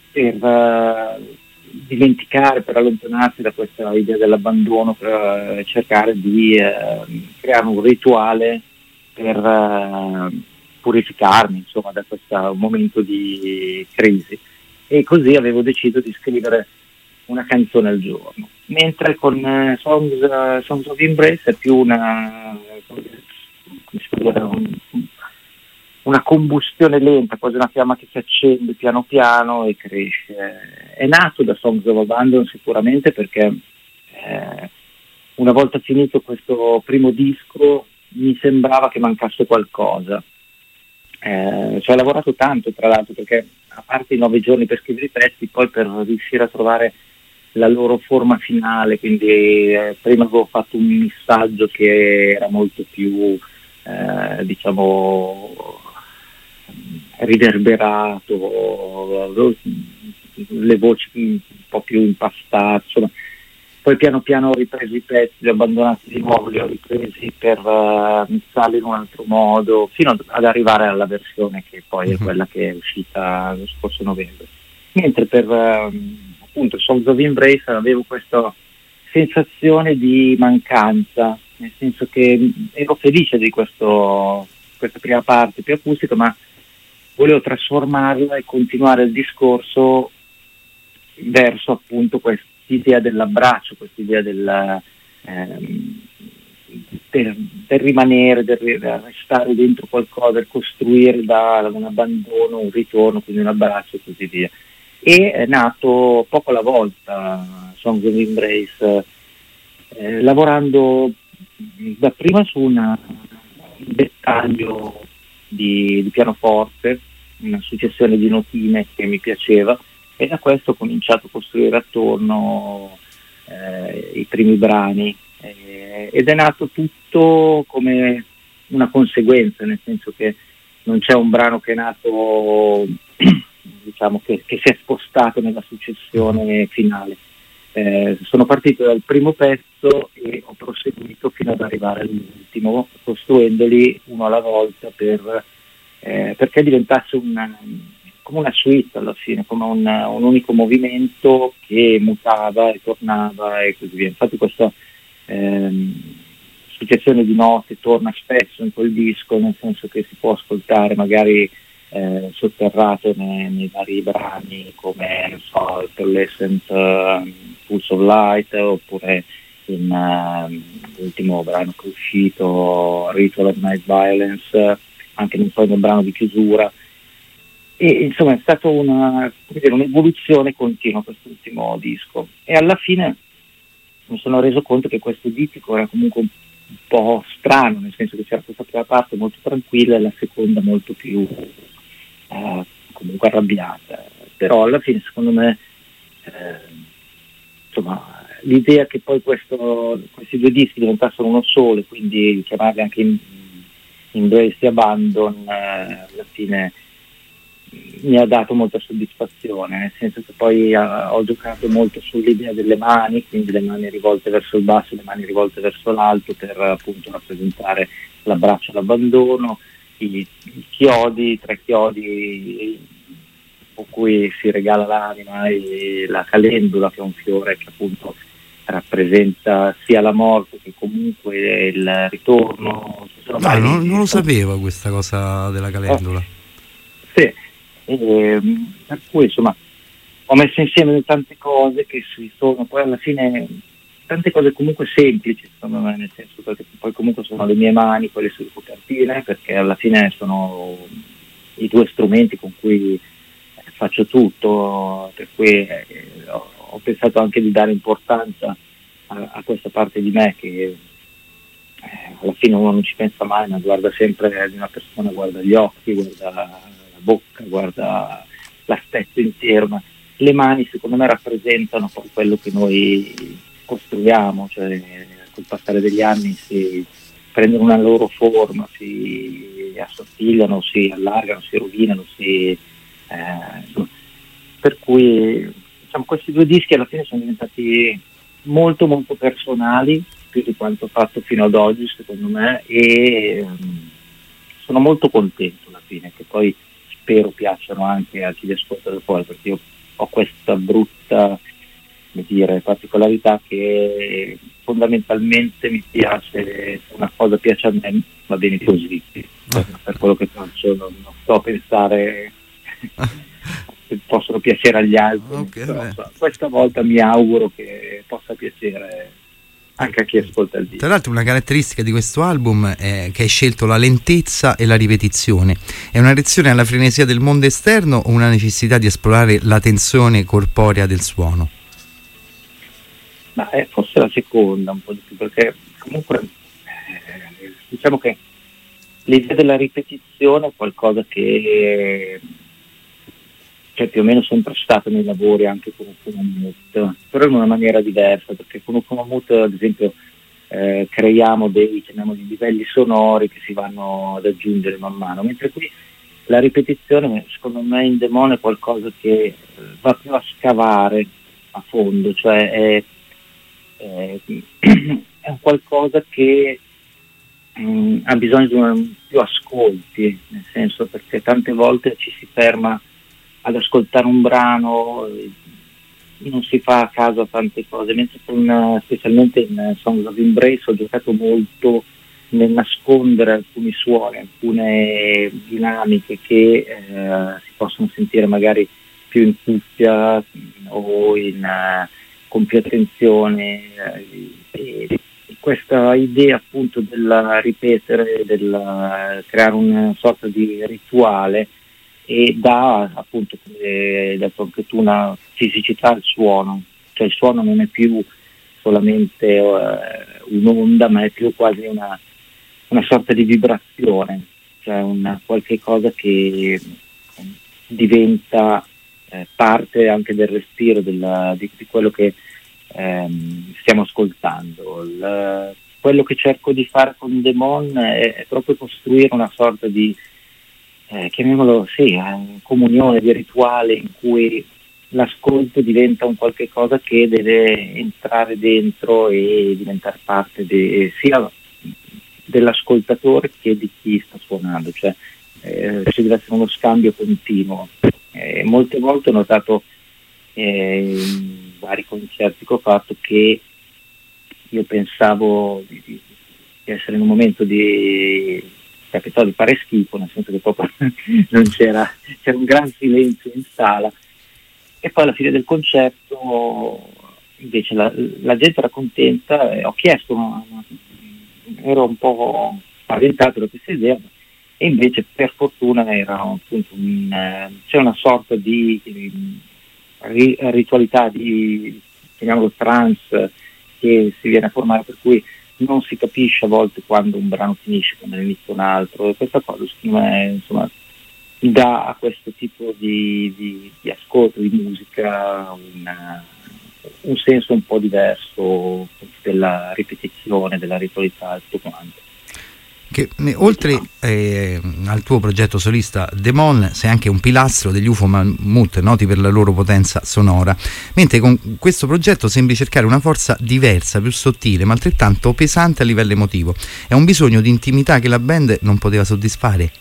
Speaker 11: per dimenticare, per allontanarsi da questa idea dell'abbandono, per cercare di creare un rituale per purificarmi, insomma, da questo momento di crisi. E così avevo deciso di scrivere una canzone al giorno, mentre con Songs of Embrace è più una combustione lenta, quasi una fiamma che si accende piano piano e cresce. è nato da Songs of Abandon sicuramente perché una volta finito questo primo disco mi sembrava che mancasse qualcosa. Ci ho lavorato tanto, tra l'altro, perché a parte i 9 giorni per scrivere i pezzi, poi per riuscire a trovare la loro forma finale, quindi prima avevo fatto un missaggio che era molto più diciamo riverberato, le voci un po' più impastate, insomma. Poi piano piano ho ripreso i pezzi, li ho abbandonati di nuovo, li ho ripresi per mixarli in un altro modo, fino ad arrivare alla versione che poi è quella che è uscita lo scorso novembre. Mentre per appunto Songs of Embrace avevo questa sensazione di mancanza, nel senso che ero felice di questa prima parte più acustica, ma volevo trasformarla e continuare il discorso verso appunto quest'idea dell'abbraccio, quest'idea del per rimanere, per restare dentro qualcosa, per costruire da un abbandono un ritorno, quindi un abbraccio e così via. E è nato poco alla volta Songs of Embrace, lavorando dapprima su un dettaglio di pianoforte, una successione di notine che mi piaceva, e da questo ho cominciato a costruire attorno i primi brani, ed è nato tutto come una conseguenza, nel senso che non c'è un brano che è nato diciamo che si è spostato nella successione finale. Sono partito dal primo pezzo e ho proseguito fino ad arrivare all'ultimo, costruendoli uno alla volta perché diventasse come una suite alla fine, come un unico movimento che mutava e tornava e così via. Infatti questa successione di note torna spesso in quel disco, nel senso che si può ascoltare magari sotterrato nei vari brani, come non so, Pearlescent, Pulse of Light, oppure l'ultimo brano che è uscito, Ritual of Night Violence, anche nel brano di chiusura. E insomma è stata un'evoluzione continua quest'ultimo disco, e alla fine mi sono reso conto che questo dittico era comunque un po' strano, nel senso che c'era questa prima parte molto tranquilla e la seconda molto più comunque arrabbiata, però alla fine secondo me insomma l'idea che poi questi 2 dischi diventassero uno solo, quindi chiamarli anche Embrace e Abandon, alla fine mi ha dato molta soddisfazione, nel senso che poi ho giocato molto sull'idea delle mani, quindi le mani rivolte verso il basso e le mani rivolte verso l'alto, per appunto rappresentare l'abbraccio all'abbandono, i chiodi, 3 chiodi con cui si regala l'anima, e la calendula, che è un fiore che appunto rappresenta sia la morte che comunque il ritorno.
Speaker 2: Non lo sapevo questa cosa della calendula.
Speaker 11: Sì, per cui insomma ho messo insieme tante cose che sono poi alla fine tante cose comunque semplici, secondo me, nel senso che poi comunque sono le mie mani, quelle sulle copertine, perché alla fine sono i 2 strumenti con cui faccio tutto, per cui ho pensato anche di dare importanza a questa parte di me che alla fine uno non ci pensa mai, ma guarda sempre di una persona, guarda gli occhi, guarda la bocca, guarda l'aspetto intero, ma le mani secondo me rappresentano poi quello che noi costruiamo, cioè col passare degli anni si prendono una loro forma, si assottigliano, si allargano, si rovinano, per cui diciamo, questi 2 dischi alla fine sono diventati molto molto personali, più di quanto fatto fino ad oggi secondo me, e sono molto contento alla fine, che poi spero piacciono anche a chi li ascolta da fuori, perché io ho questa brutta particolarità che fondamentalmente mi piace, se una cosa piace a me va bene così, per quello che faccio non sto a pensare che possono piacere agli altri,
Speaker 2: Okay,
Speaker 11: però, questa volta mi auguro che possa piacere anche a chi ascolta il disco.
Speaker 2: Tra l'altro una caratteristica di questo album è che hai scelto la lentezza e la ripetizione. È una reazione alla frenesia del mondo esterno o una necessità di esplorare la tensione corporea del suono?
Speaker 11: Ma forse la seconda un po' di più, perché comunque diciamo che l'idea della ripetizione è qualcosa che c'è più o meno sempre stato nei lavori anche con Ufumo Mut, però in una maniera diversa, perché con Ufumo Mut ad esempio creiamo dei, chiamiamoli, livelli sonori che si vanno ad aggiungere man mano, mentre qui la ripetizione secondo me in Demon è qualcosa che va più a scavare a fondo, cioè è un qualcosa che ha bisogno di più ascolti, nel senso, perché tante volte ci si ferma ad ascoltare un brano, non si fa a caso a tante cose, mentre specialmente in Songs of Embrace ho giocato molto nel nascondere alcuni suoni, alcune dinamiche che si possono sentire magari più in cuffia o con più attenzione, e questa idea appunto del ripetere, del creare una sorta di rituale, e dà appunto, come hai detto anche tu, una fisicità al suono, cioè il suono non è più solamente un'onda, ma è più quasi una sorta di vibrazione, cioè qualche cosa che diventa parte anche del respiro di quello che stiamo ascoltando. Quello che cerco di fare con Demon è proprio costruire una sorta di chiamiamolo comunione, di rituale in cui l'ascolto diventa un qualche cosa che deve entrare dentro e diventare parte sia dell'ascoltatore che di chi sta suonando, cioè ci deve essere uno scambio continuo. Molte volte ho notato in vari concerti che ho fatto che io pensavo di essere in un momento capitò di fare schifo, nel senso che proprio non c'era un gran silenzio in sala, e poi alla fine del concerto invece la gente era contenta, e ho chiesto, ero un po' spaventato da questa idea, e invece per fortuna era appunto c'è una sorta di ritualità, chiamiamolo trance, che si viene a formare, per cui non si capisce a volte quando un brano finisce, quando ne inizia un altro, e questa cosa secondo me insomma dà a questo tipo di ascolto di musica un senso un po' diverso della ripetizione, della ritualità e tutto quanto.
Speaker 2: Che, oltre al tuo progetto solista Demon, sei anche un pilastro degli Ufumo Mut, noti per la loro potenza sonora, mentre con questo progetto sembri cercare una forza diversa, più sottile, ma altrettanto pesante a livello emotivo. È un bisogno di intimità che la band non poteva soddisfare?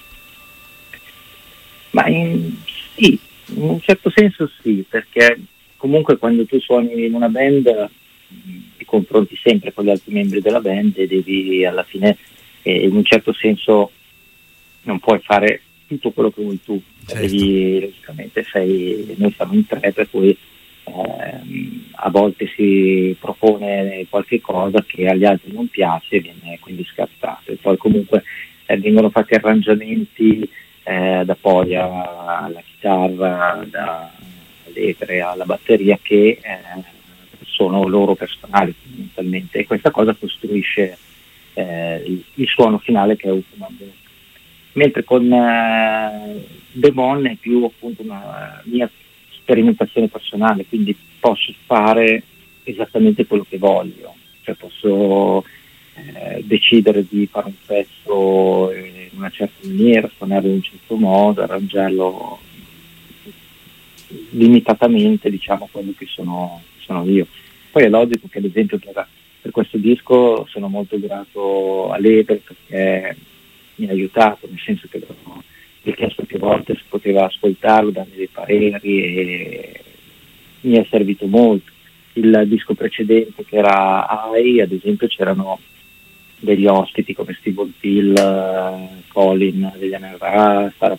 Speaker 11: Ma sì, in un certo senso sì, perché comunque quando tu suoni in una band ti confronti sempre con gli altri membri della band e devi alla fine in un certo senso non puoi fare tutto quello che vuoi tu, certo. Logicamente noi siamo in tre, per cui a volte si propone qualche cosa che agli altri non piace e viene quindi scartato, e poi comunque vengono fatti arrangiamenti da poi alla chitarra, dall'etere alla batteria, che sono loro personali fondamentalmente, e questa cosa costruisce il suono finale che è Ufumo Mut. Mentre con Demon è più appunto una mia sperimentazione personale, quindi posso fare esattamente quello che voglio, cioè posso decidere di fare un pezzo in una certa maniera, suonarlo in un certo modo, arrangiarlo limitatamente, diciamo, quello che sono io. Poi è logico che ad esempio per questo disco sono molto grato a Lever, perché mi ha aiutato, nel senso che gli ho chiesto più volte se poteva ascoltarlo, darmi dei pareri, e mi è servito molto. Il disco precedente, che era AI, ad esempio, c'erano degli ospiti come Steve O'Teal, Colin degli NRA, Sarah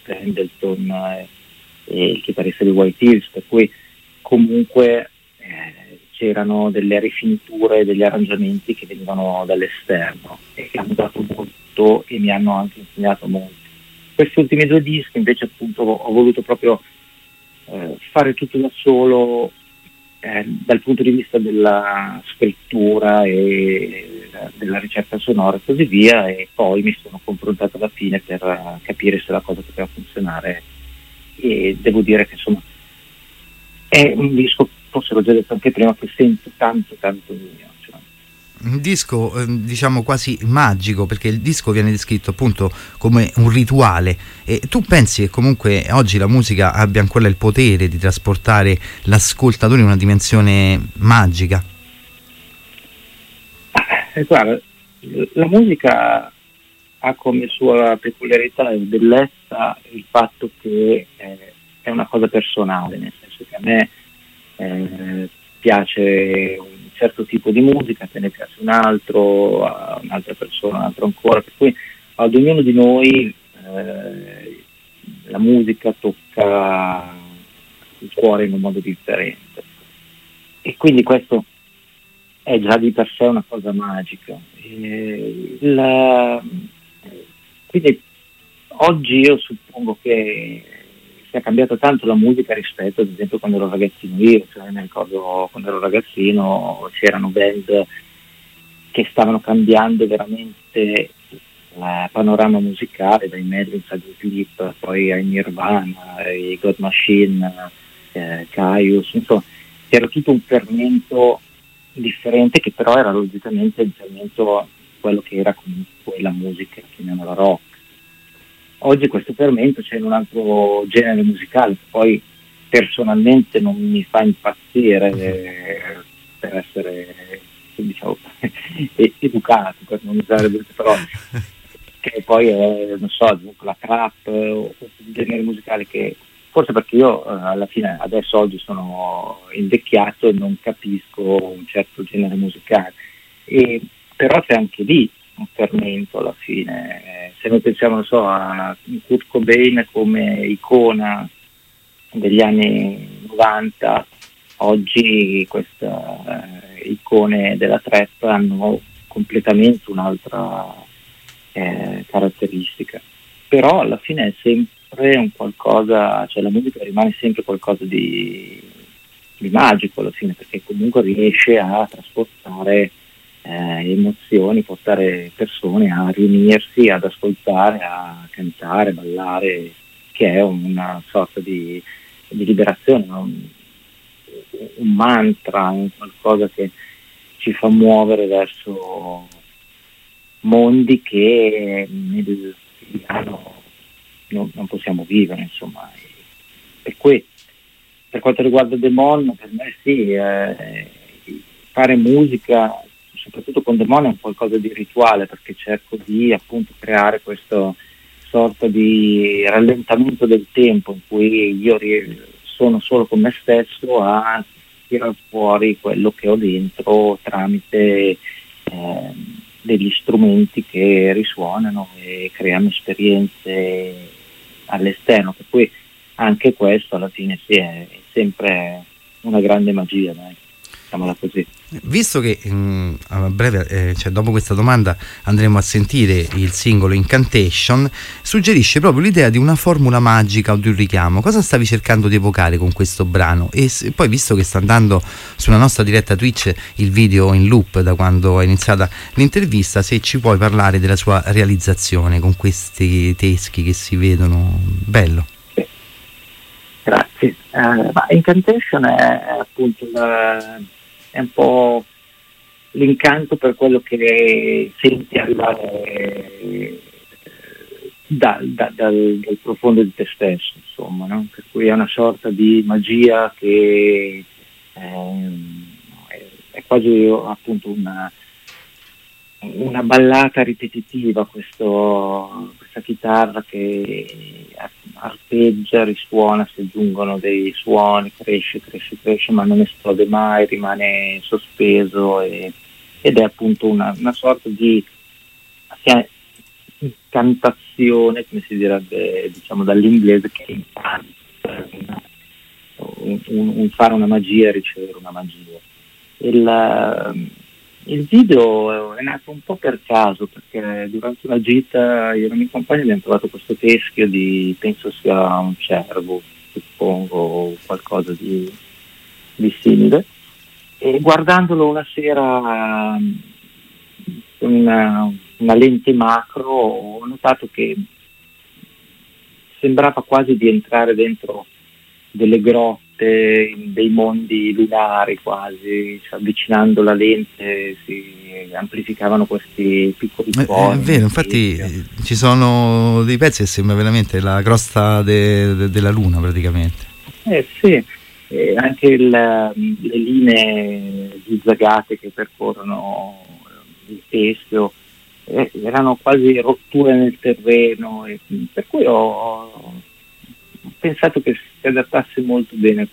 Speaker 11: Pendleton e il chitarrista di White Hills, per cui comunque c'erano delle rifiniture, degli arrangiamenti che venivano dall'esterno e che hanno dato molto e mi hanno anche insegnato molto. Questi ultimi 2 dischi invece appunto ho voluto proprio fare tutto da solo, dal punto di vista della scrittura e della ricerca sonora e così via, e poi mi sono confrontato alla fine per capire se la cosa poteva funzionare, e devo dire che insomma è un disco, forse l'ho già detto anche prima, che sento tanto mio.
Speaker 2: Un disco diciamo quasi magico, perché il disco viene descritto appunto come un rituale, e tu pensi che comunque oggi la musica abbia ancora il potere di trasportare l'ascoltatore in una dimensione magica?
Speaker 11: Guarda, la musica ha come sua peculiarità e bellezza il fatto che è una cosa personale, nel senso che a me piace un certo tipo di musica, te ne piace un altro, a un'altra persona un altro ancora, per cui ad ognuno di noi la musica tocca il cuore in un modo differente, e quindi questo è già di per sé una cosa magica. Quindi oggi io suppongo che sia cambiata tanto la musica rispetto ad esempio quando ero ragazzino io, cioè mi ricordo quando ero ragazzino c'erano band che stavano cambiando veramente il panorama musicale, dai Madlib a The Sleep, poi ai Nirvana, ai God Machine, Caius, insomma c'era tutto un fermento differente che però era logicamente il fermento quello che era comunque la musica, chiamiamola rock. Oggi questo fermento c'è in un altro genere musicale che poi personalmente non mi fa impazzire, per essere diciamo educato, per non usare brutte parole, che poi è, non so, la trap o questo genere musicale che forse perché io alla fine adesso oggi sono invecchiato e non capisco un certo genere musicale, però c'è anche lì un fermento alla fine. Se noi pensiamo, non so, a Kurt Cobain come icona degli anni 90, oggi queste icone della trap hanno completamente un'altra caratteristica, però alla fine è sempre un qualcosa, cioè la musica rimane sempre qualcosa di magico alla fine, perché comunque riesce a trasportare emozioni, portare persone a riunirsi, ad ascoltare, a cantare, ballare, che è una sorta di liberazione, un mantra, un qualcosa che ci fa muovere verso mondi che nel quotidiano non possiamo vivere, insomma. Per cui, per quanto riguarda Demon, per me sì, fare musica soprattutto con Demon è un qualcosa di rituale, perché cerco di appunto creare questo sorta di rallentamento del tempo in cui io sono solo con me stesso a tirare fuori quello che ho dentro tramite degli strumenti che risuonano e creano esperienze all'esterno, per cui anche questo alla fine sì, è sempre una grande magia, dai, diciamola così.
Speaker 2: Visto che a breve, cioè dopo questa domanda andremo a sentire il singolo Incantation, suggerisce proprio l'idea di una formula magica o di un richiamo. Cosa stavi cercando di evocare con questo brano? E poi, visto che sta andando sulla nostra diretta Twitch il video in loop da quando è iniziata l'intervista, se ci puoi parlare della sua realizzazione con questi teschi che si vedono, bello.
Speaker 11: Grazie. Ma Incantation è appunto è un po' l'incanto per quello che senti arrivare dal profondo di te stesso, insomma, no? Per cui è una sorta di magia che è quasi appunto una ballata ripetitiva, questa chitarra che arpeggia, risuona, si aggiungono dei suoni, cresce, ma non esplode mai, rimane sospeso ed è appunto una sorta di incantazione, come si direbbe, diciamo dall'inglese, che incanta, un fare una magia e ricevere una magia. Il video è nato un po' per caso, perché durante una gita io e la mia compagna abbiamo trovato questo teschio di, penso sia un cervo, suppongo, o qualcosa di simile, e guardandolo una sera con una lente macro ho notato che sembrava quasi di entrare dentro delle grotte, dei mondi lunari quasi, cioè, avvicinando la lente si amplificavano questi piccoli suoni.
Speaker 2: È vero, infatti ci sono dei pezzi che sembra veramente la crosta della luna praticamente.
Speaker 11: Sì, anche le linee zizzagate che percorrono il teschio erano quasi rotture nel terreno, e per cui ho pensato che si adattasse molto bene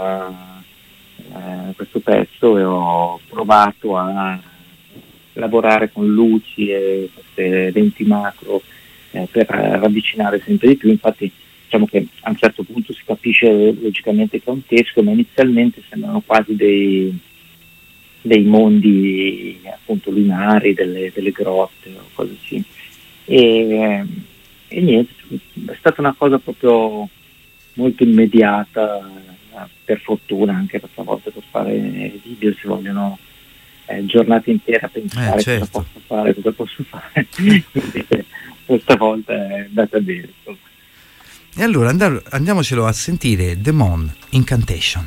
Speaker 11: questo pezzo, e ho provato a lavorare con luci e queste lenti macro per ravvicinare sempre di più. Infatti diciamo che a un certo punto si capisce logicamente che è un teschio, ma inizialmente sembrano quasi dei mondi appunto lunari, delle grotte o cose simili. E niente, è stata una cosa proprio molto immediata, per fortuna, anche questa volta per fare video ci vogliono giornate intere a pensare
Speaker 2: certo.
Speaker 11: cosa posso fare. Questa volta è andata bene, insomma.
Speaker 2: E allora andiamocelo a sentire, Demon Incantation.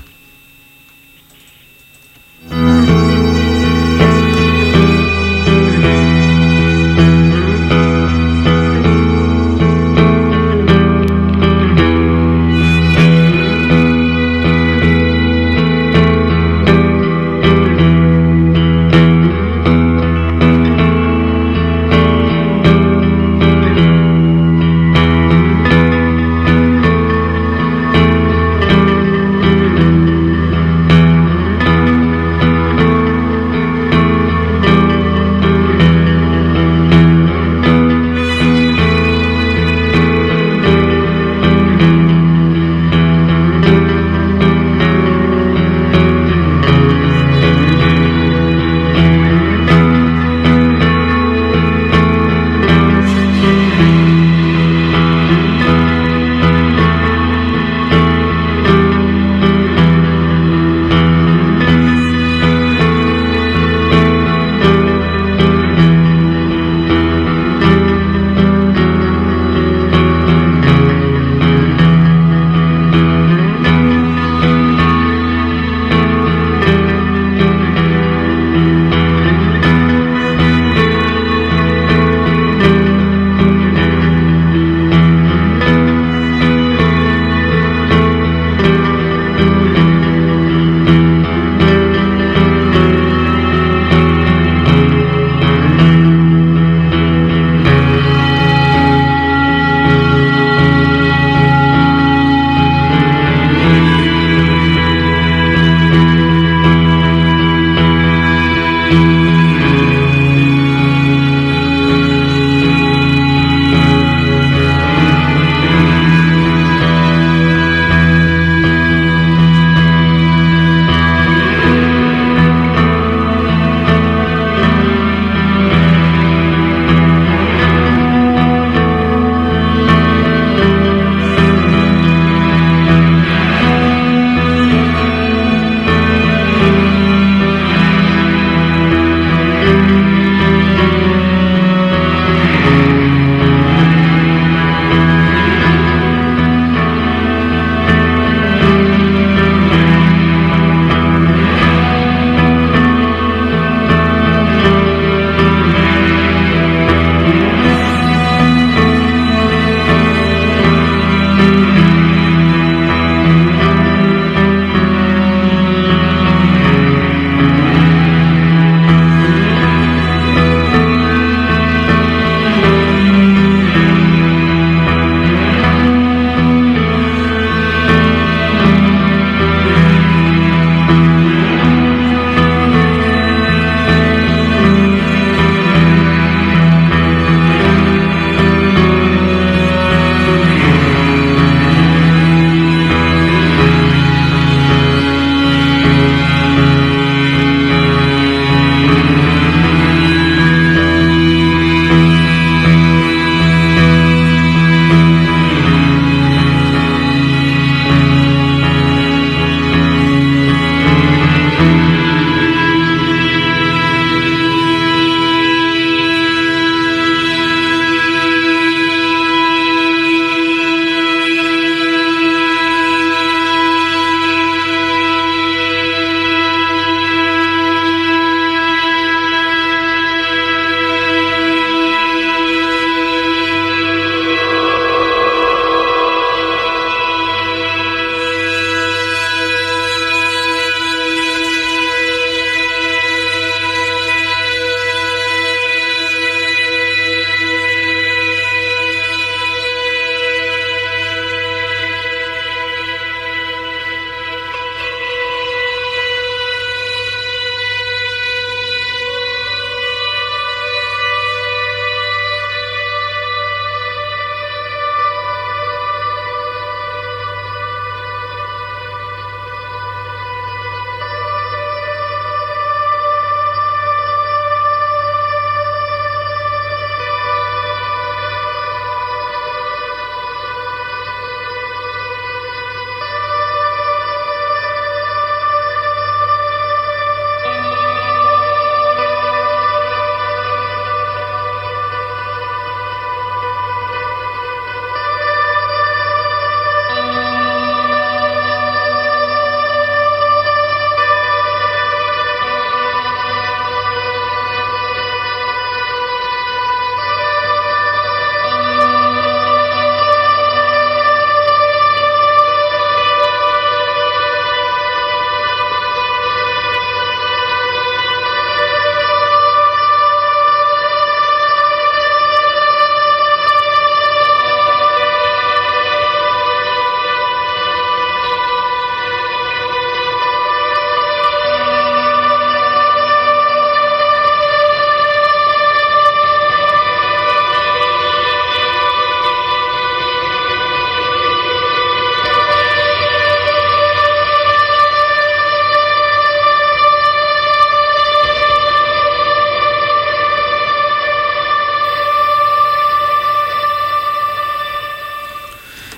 Speaker 5: Thank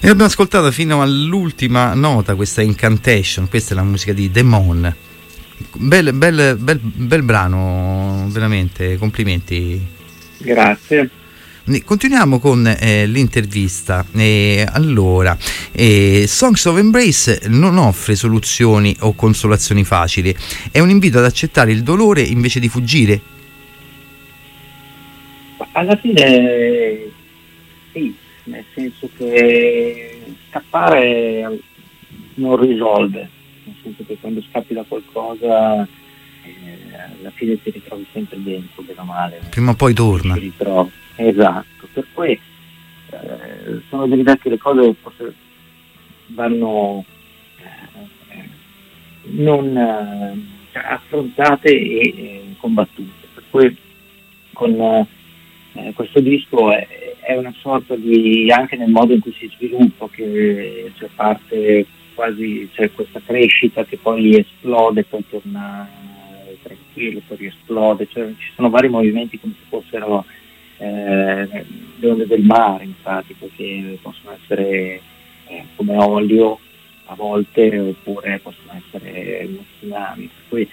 Speaker 2: E abbiamo ascoltato fino all'ultima nota questa Incantation, questa è la musica di Demon. Bel brano, veramente, complimenti.
Speaker 11: Grazie.
Speaker 2: Continuiamo con l'intervista. Allora, Songs of Embrace non offre soluzioni o consolazioni facili, è un invito ad accettare il dolore invece di fuggire?
Speaker 11: Alla fine sì, nel senso che scappare non risolve, nel senso che quando scappi da qualcosa alla fine ti ritrovi sempre dentro, bene o male.
Speaker 2: Prima o poi torna.
Speaker 11: Ti ritrovi. Esatto, per cui sono verità che le cose forse vanno non affrontate e combattute, per cui con questo disco è una sorta di, anche nel modo in cui si sviluppa, che c'è parte quasi, c'è questa crescita che poi esplode, poi torna tranquillo, poi riesplode, cioè ci sono vari movimenti come se fossero le onde del mare, infatti, perché possono essere come olio a volte, oppure possono essere uno tsunami, per cui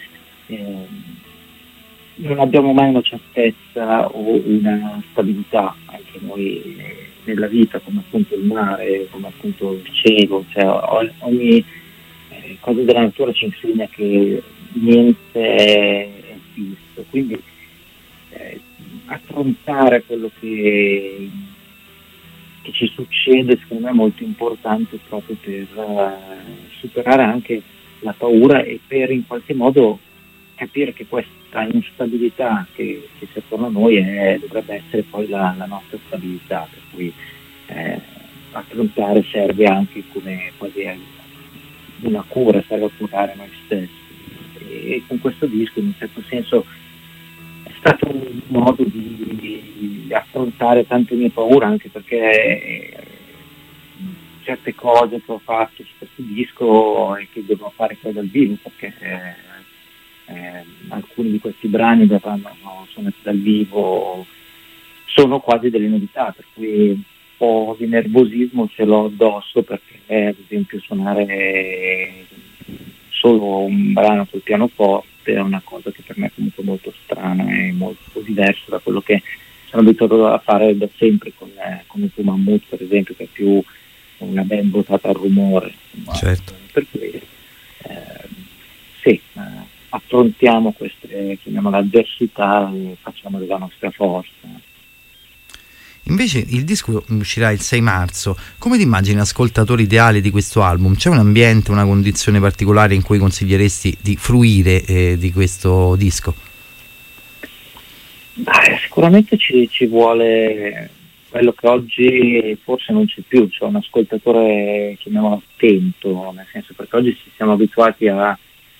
Speaker 11: non abbiamo mai una certezza o una stabilità anche noi nella vita, come appunto il mare, come appunto il cielo, cioè ogni cosa della natura ci insegna che niente è fisso, quindi affrontare quello che ci succede secondo me è molto importante, proprio per superare anche la paura e per in qualche modo capire che questa instabilità che c'è attorno a noi dovrebbe essere poi la nostra stabilità, per cui affrontare serve anche come quasi una cura, serve a curare noi stessi, e con questo disco in un certo senso è stato un modo di affrontare tante mie paure, anche perché certe cose che ho fatto su questo disco e che devo fare poi dal vivo, perché alcuni di questi brani verranno suonati dal vivo, sono quasi delle novità, per cui un po' di nervosismo ce l'ho addosso, perché ad esempio suonare solo un brano col pianoforte è una cosa che per me è comunque molto strana e molto diversa da quello che sono abituato a fare da sempre con il Puma Mammut, per esempio, che è più una band votata al rumore, insomma.
Speaker 2: Certo.
Speaker 11: Per cui sì, affrontiamo queste, chiamiamole, avversità e facciamo della nostra forza.
Speaker 2: Invece il disco uscirà il 6 marzo. Come ti immagini ascoltatore ideale di questo album? C'è un ambiente, una condizione particolare in cui consiglieresti di fruire di questo disco?
Speaker 11: Sicuramente ci vuole quello che oggi forse non c'è più, cioè un ascoltatore, chiamiamolo, attento, nel senso, perché oggi ci siamo abituati ad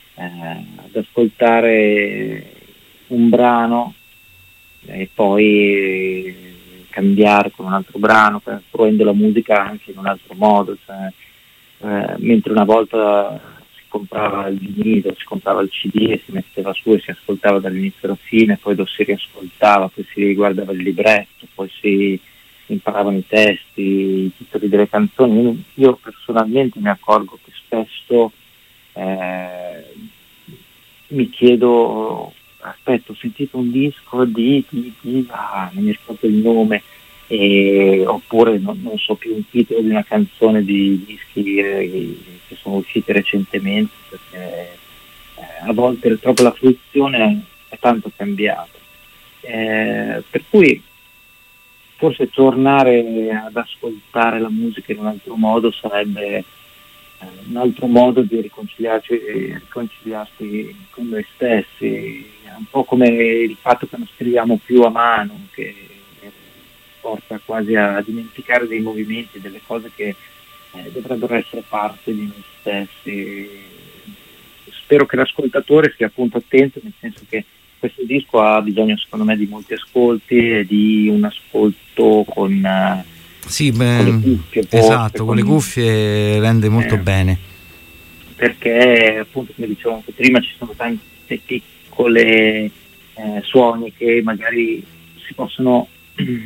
Speaker 11: ascoltare un brano e poi cambiare con un altro brano, fruendo la musica anche in un altro modo, cioè, mentre una volta si comprava il vinile, si comprava il CD e si metteva su e si ascoltava dall'inizio alla fine, poi lo si riascoltava, poi si riguardava il libretto, poi si imparavano i testi, i titoli delle canzoni. Io personalmente mi accorgo che spesso mi chiedo, aspetta, ho sentito un disco non mi ricordo il nome, oppure non so più il titolo di una canzone di dischi che sono usciti recentemente, perché a volte proprio la fruizione è tanto cambiata, per cui forse tornare ad ascoltare la musica in un altro modo sarebbe un altro modo di riconciliarsi con noi stessi, un po' come il fatto che non scriviamo più a mano, che porta quasi a dimenticare dei movimenti, delle cose che dovrebbero essere parte di noi stessi. Spero che l'ascoltatore sia appunto attento, nel senso che questo disco ha bisogno, secondo me, di molti ascolti e di un ascolto con le cuffie.
Speaker 2: Esatto, con le cuffie rende molto bene.
Speaker 11: Perché appunto, come dicevo anche prima, ci sono tante piccole suoni che magari si possono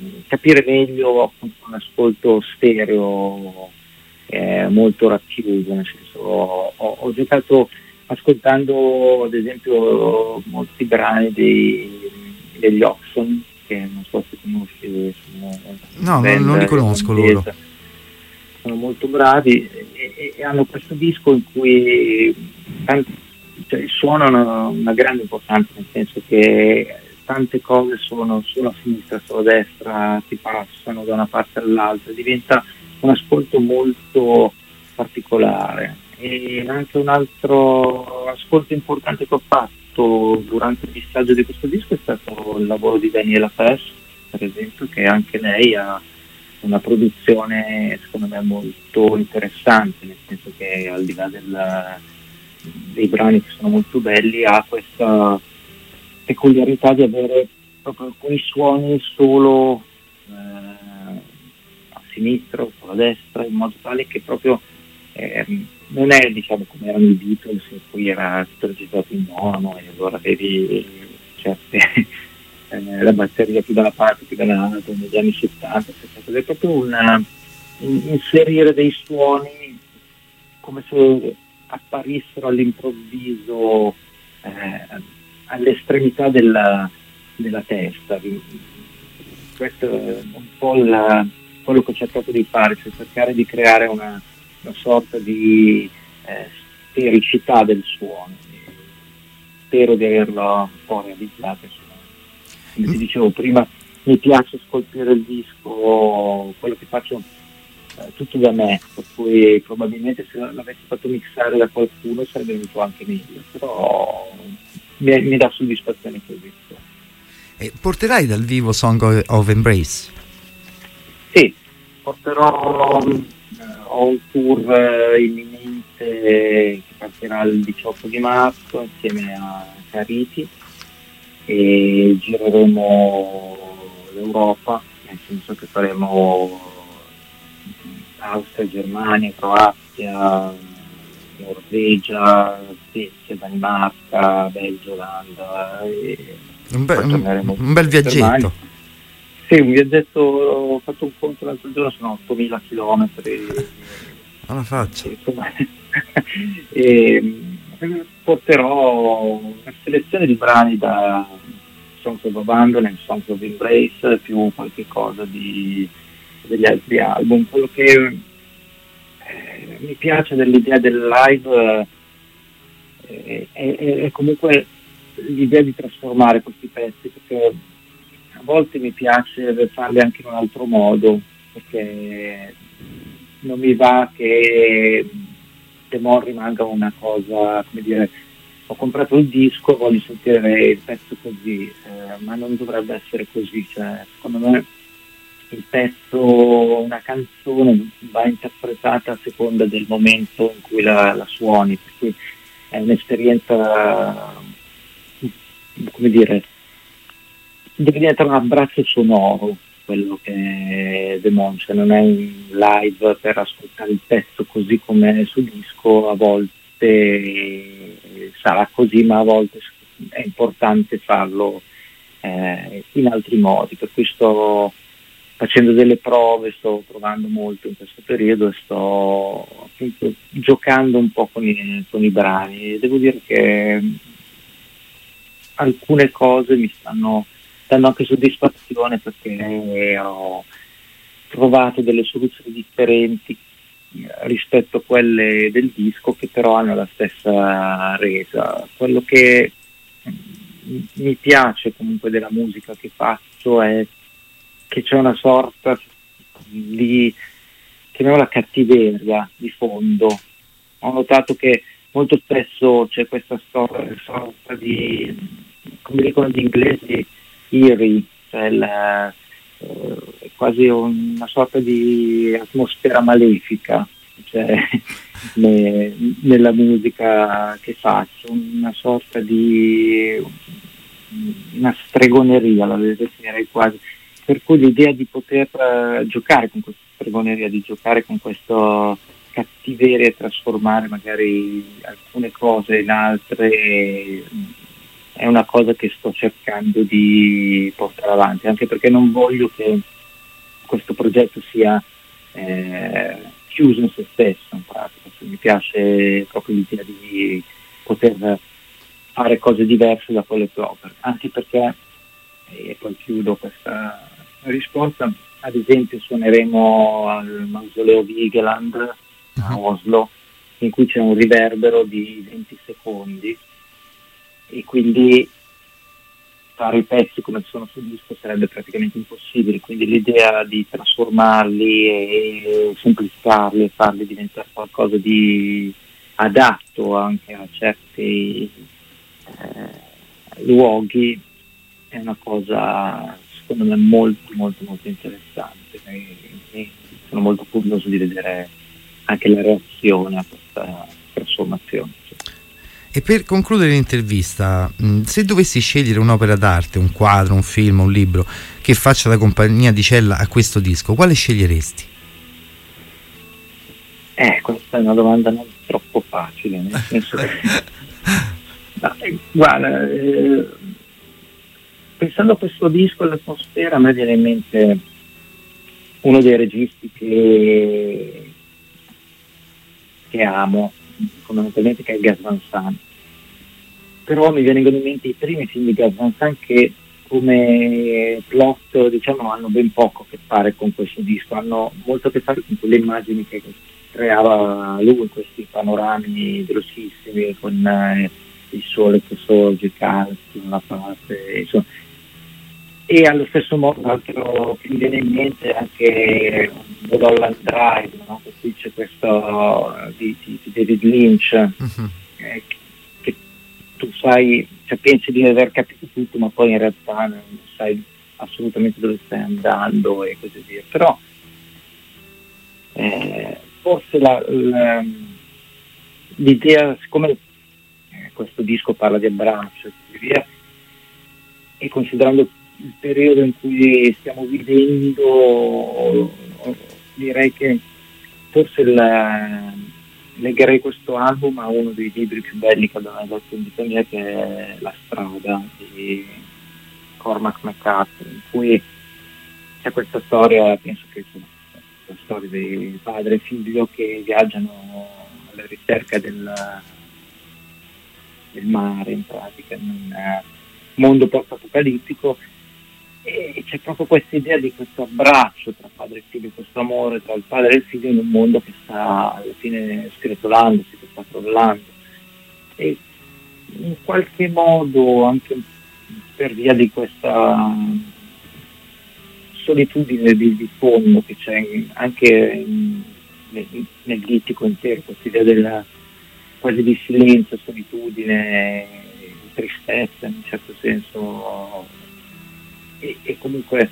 Speaker 11: capire meglio appunto un ascolto stereo molto racchiuso, nel senso ho giocato ascoltando ad esempio molti brani degli Oxon, che non so se conosci,
Speaker 2: no, non li conosco loro.
Speaker 11: Sono molto bravi e hanno questo disco in cui il suono ha una grande importanza, nel senso che tante cose sono solo a sinistra, solo a destra, si passano da una parte all'altra, diventa un ascolto molto particolare. E anche un altro ascolto importante che ho fatto durante il missaggio di questo disco è stato il lavoro di Daniela Pes, per esempio, che anche lei ha una produzione secondo me molto interessante, nel senso che al di là dei brani che sono molto belli ha questa peculiarità di avere proprio alcuni suoni solo a sinistra o solo a destra, in modo tale che proprio non è, diciamo, come erano i Beatles in cui era tutto registrato in mono e allora avevi certe la batteria più da una parte più dall'altra negli anni 70, è proprio inserire dei suoni come se apparissero all'improvviso all'estremità della testa. Questo è un po' quello che ho cercato di fare, cioè cercare di creare una sorta di stericità del suono. Spero di averlo un po' realizzato. Come ti dicevo prima, mi piace scolpire il disco, quello che faccio tutto da me, per cui probabilmente se l'avessi fatto mixare da qualcuno sarebbe venuto anche meglio, però mi dà soddisfazione così.
Speaker 2: Porterai dal vivo Song of Embrace?
Speaker 11: Sì, porterò, ho un tour imminente che partirà il 18 di marzo insieme a Cariti e gireremo l'Europa, nel senso che faremo Austria, Germania, Croazia, Norvegia, Svezia, Danimarca, Belgio, Olanda e
Speaker 2: un bel viaggetto. Germania.
Speaker 11: Sì, un viaggetto, ho fatto un conto l'altro giorno, sono 8.000 chilometri.
Speaker 2: Alla faccia.
Speaker 11: E porterò una selezione di brani da Songs of Abandon e Songs of Embrace più qualche cosa degli altri album. Quello che mi piace dell'idea del live è comunque l'idea di trasformare questi pezzi, perché a volte mi piace farli anche in un altro modo, perché non mi va che Demon rimanga una cosa, come dire, ho comprato il disco, voglio sentire il pezzo così, ma non dovrebbe essere così, cioè, secondo me il pezzo, una canzone va interpretata a seconda del momento in cui la suoni, per cui è un'esperienza, come dire, deve diventare un abbraccio sonoro quello che è Demon, cioè non è un live per ascoltare il pezzo così come su disco, a volte sarà così, ma a volte è importante farlo in altri modi, per cui sto facendo delle prove, sto provando molto in questo periodo e sto appunto giocando un po' con i brani, e devo dire che alcune cose mi stanno dando anche soddisfazione, perché ho trovato delle soluzioni differenti rispetto a quelle del disco, che però hanno la stessa resa. Quello che mi piace comunque della musica che faccio è che c'è una sorta di, chiamiamola, cattiveria di fondo. Ho notato che molto spesso c'è questa sorta di, come dicono gli inglesi, eerie, cioè è quasi una sorta di atmosfera malefica, cioè, nella musica che faccio, una sorta di una stregoneria, la definirei quasi, per cui l'idea di poter giocare con questa stregoneria, di giocare con questo cattiveria e trasformare magari alcune cose in altre, è una cosa che sto cercando di portare avanti, anche perché non voglio che questo progetto sia chiuso in se stesso, in pratica. Mi piace proprio l'idea di poter fare cose diverse da quelle che ho, anche perché, e poi chiudo questa risposta, ad esempio suoneremo al Mausoleo Vigeland a Oslo, in cui c'è un riverbero di 20 secondi, e quindi fare i pezzi come sono sul disco sarebbe praticamente impossibile, quindi l'idea di trasformarli e semplificarli e farli diventare qualcosa di adatto anche a certi luoghi è una cosa secondo me molto molto molto interessante, e sono molto curioso di vedere anche la reazione a questa trasformazione.
Speaker 2: E per concludere l'intervista, se dovessi scegliere un'opera d'arte, un quadro, un film, un libro che faccia da compagnia di cella a questo disco, quale sceglieresti?
Speaker 11: Questa è una domanda non troppo facile, nel senso che guarda, pensando a questo disco, all'atmosfera, a me viene in mente uno dei registi che amo fondamentalmente, che è Gus Van Sant, però mi vengono in mente i primi film di Gus Van Sant che come plot, diciamo, hanno ben poco a che fare con questo disco, hanno molto a che fare con quelle immagini che creava lui, questi panorami velocissimi con il sole che sorge, caldo da una parte, insomma. E allo stesso modo, l'altro che mi viene in mente è anche Mulholland Drive, no? Qui c'è questo di David Lynch, che tu sai, cioè pensi di aver capito tutto, ma poi in realtà non sai assolutamente dove stai andando e così via. Però forse l'idea, siccome questo disco parla di abbraccio e così via, e considerando il periodo in cui stiamo vivendo, direi che forse legherei questo album a uno dei libri più belli che abbiamo letto in vita mia, che è La strada di Cormac McCarthy, in cui c'è questa storia, penso che sia la storia di padre e figlio che viaggiano alla ricerca del mare, in pratica, in un mondo post-apocalittico, e c'è proprio questa idea di questo abbraccio tra padre e figlio, questo amore tra il padre e il figlio in un mondo che sta alla fine sgretolandosi, che sta crollando, e in qualche modo anche per via di questa solitudine di fondo che c'è anche nel dittico intero, questa idea della quasi di silenzio, solitudine, tristezza in un certo senso, e comunque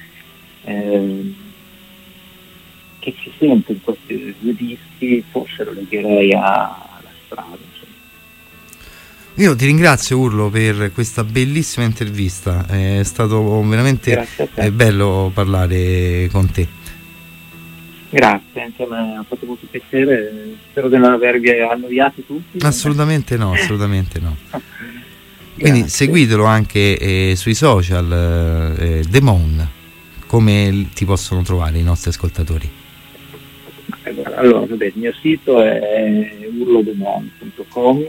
Speaker 11: che si sente in questi due dischi, forse lo legherei alla strada, insomma.
Speaker 2: Io ti ringrazio, Urlo, per questa bellissima intervista, è stato veramente bello parlare con te.
Speaker 11: Grazie, anche a me ha fatto molto piacere, spero di non avervi annoiati tutti.
Speaker 2: Assolutamente no, assolutamente no. Quindi seguitelo anche sui social, Demon. Come ti possono trovare i nostri ascoltatori?
Speaker 11: Allora, vabbè, il mio sito è urlodemon.com,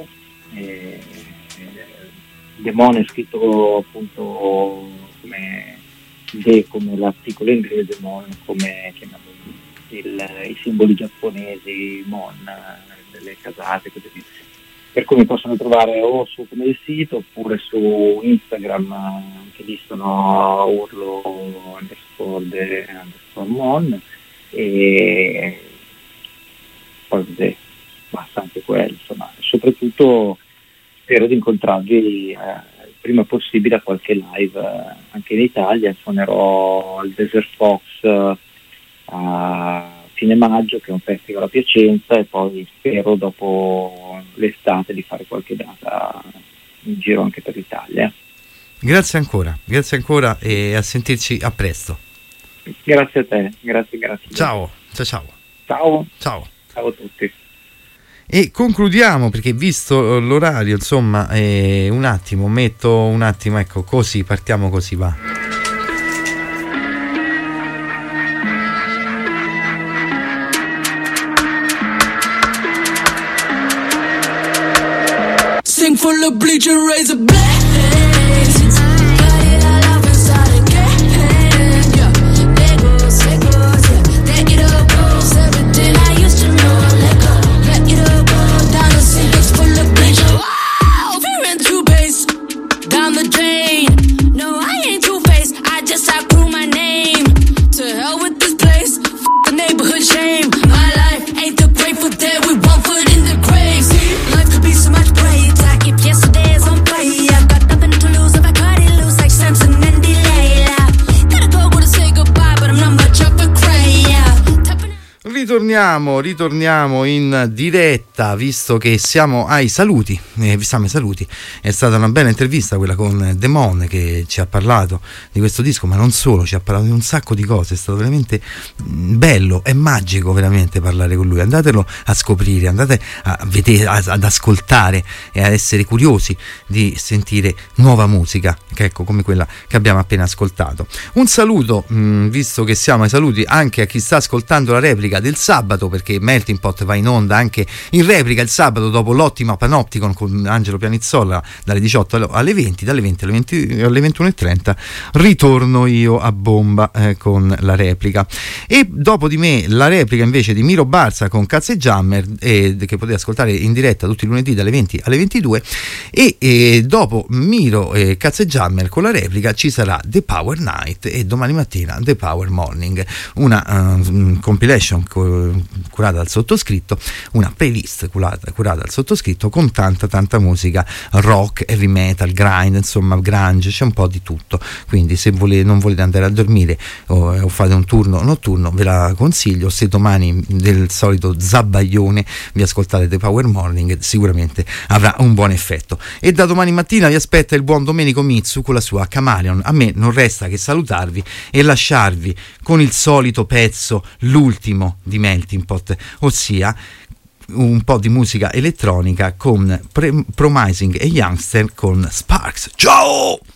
Speaker 11: Demon è scritto appunto come come l'articolo inglese, Demon come chiamiamo i simboli giapponesi, Mon, delle casate, così via. Per cui mi possono trovare o su come il sito oppure su Instagram, anche lì sono urlo__mon, e poi basta anche quello, insomma. Soprattutto spero di incontrarvi il prima possibile a qualche live anche in Italia. Suonerò al Desert Fox a fine maggio, che è un festival a Piacenza, e poi spero dopo l'estate di fare qualche data in giro anche per l'Italia.
Speaker 2: Grazie ancora e a sentirci a presto.
Speaker 11: Grazie a te, grazie.
Speaker 2: Ciao.
Speaker 11: Ciao a tutti.
Speaker 2: E concludiamo, perché visto l'orario, insomma, un attimo, ecco, così, partiamo così, va.
Speaker 9: Sing full of bleach and razor blades. Got it all up inside again. Yeah, there goes, yeah. There it all goes. Everything I used to know, let go. Let it all go down the sink. It's full of bleach. Wow, fearing through base down the drain. No, I ain't two-faced. I just outgrew my name. To hell with this place. F the neighborhood shame. My life ain't the grateful dead with one foot in the grave. See, life could be so much brighter. If yesterday is on fire, got nothing to lose if I cut it loose like Samson and Delilah. Gotta go to say goodbye, but I'm not much of a cry.
Speaker 2: Ritorniamo in diretta, visto che siamo ai saluti. È stata una bella intervista quella con Demon, che ci ha parlato di questo disco, ma non solo, ci ha parlato di un sacco di cose. È stato veramente bello, è magico veramente parlare con lui. Andatelo a scoprire, andate a vedere, ad ascoltare e ad essere curiosi di sentire nuova musica, che ecco, come quella che abbiamo appena ascoltato. Un saluto, visto che siamo ai saluti, anche a chi sta ascoltando la replica del sabato, perché Melting Pot va in onda anche in replica il sabato dopo l'ottima Panopticon con Angelo Pianizzolla dalle 18 alle 20, dalle 20 alle 21:30 ritorno io a bomba con la replica, e dopo di me la replica invece di Miro Barza con Cazze Jammer, che potete ascoltare in diretta tutti i lunedì dalle 20 alle 22, e dopo Miro e Cazze Jammer con la replica ci sarà The Power Night e domani mattina The Power Morning, una compilation curata dal sottoscritto, una playlist curata dal sottoscritto con tanta musica rock, heavy metal, grind, insomma grunge, c'è un po' di tutto. Quindi se non volete andare a dormire o fate un turno notturno, ve la consiglio. Se domani del solito zabbaglione vi ascoltate The Power Morning, sicuramente avrà un buon effetto. E da domani mattina vi aspetta il buon Domenico Mizzu con la sua Chameleon. A me non resta che salutarvi e lasciarvi con il solito pezzo, l'ultimo di Melting Pot, ossia un po' di musica elettronica con Promising e Youngster con Sparks. Ciao!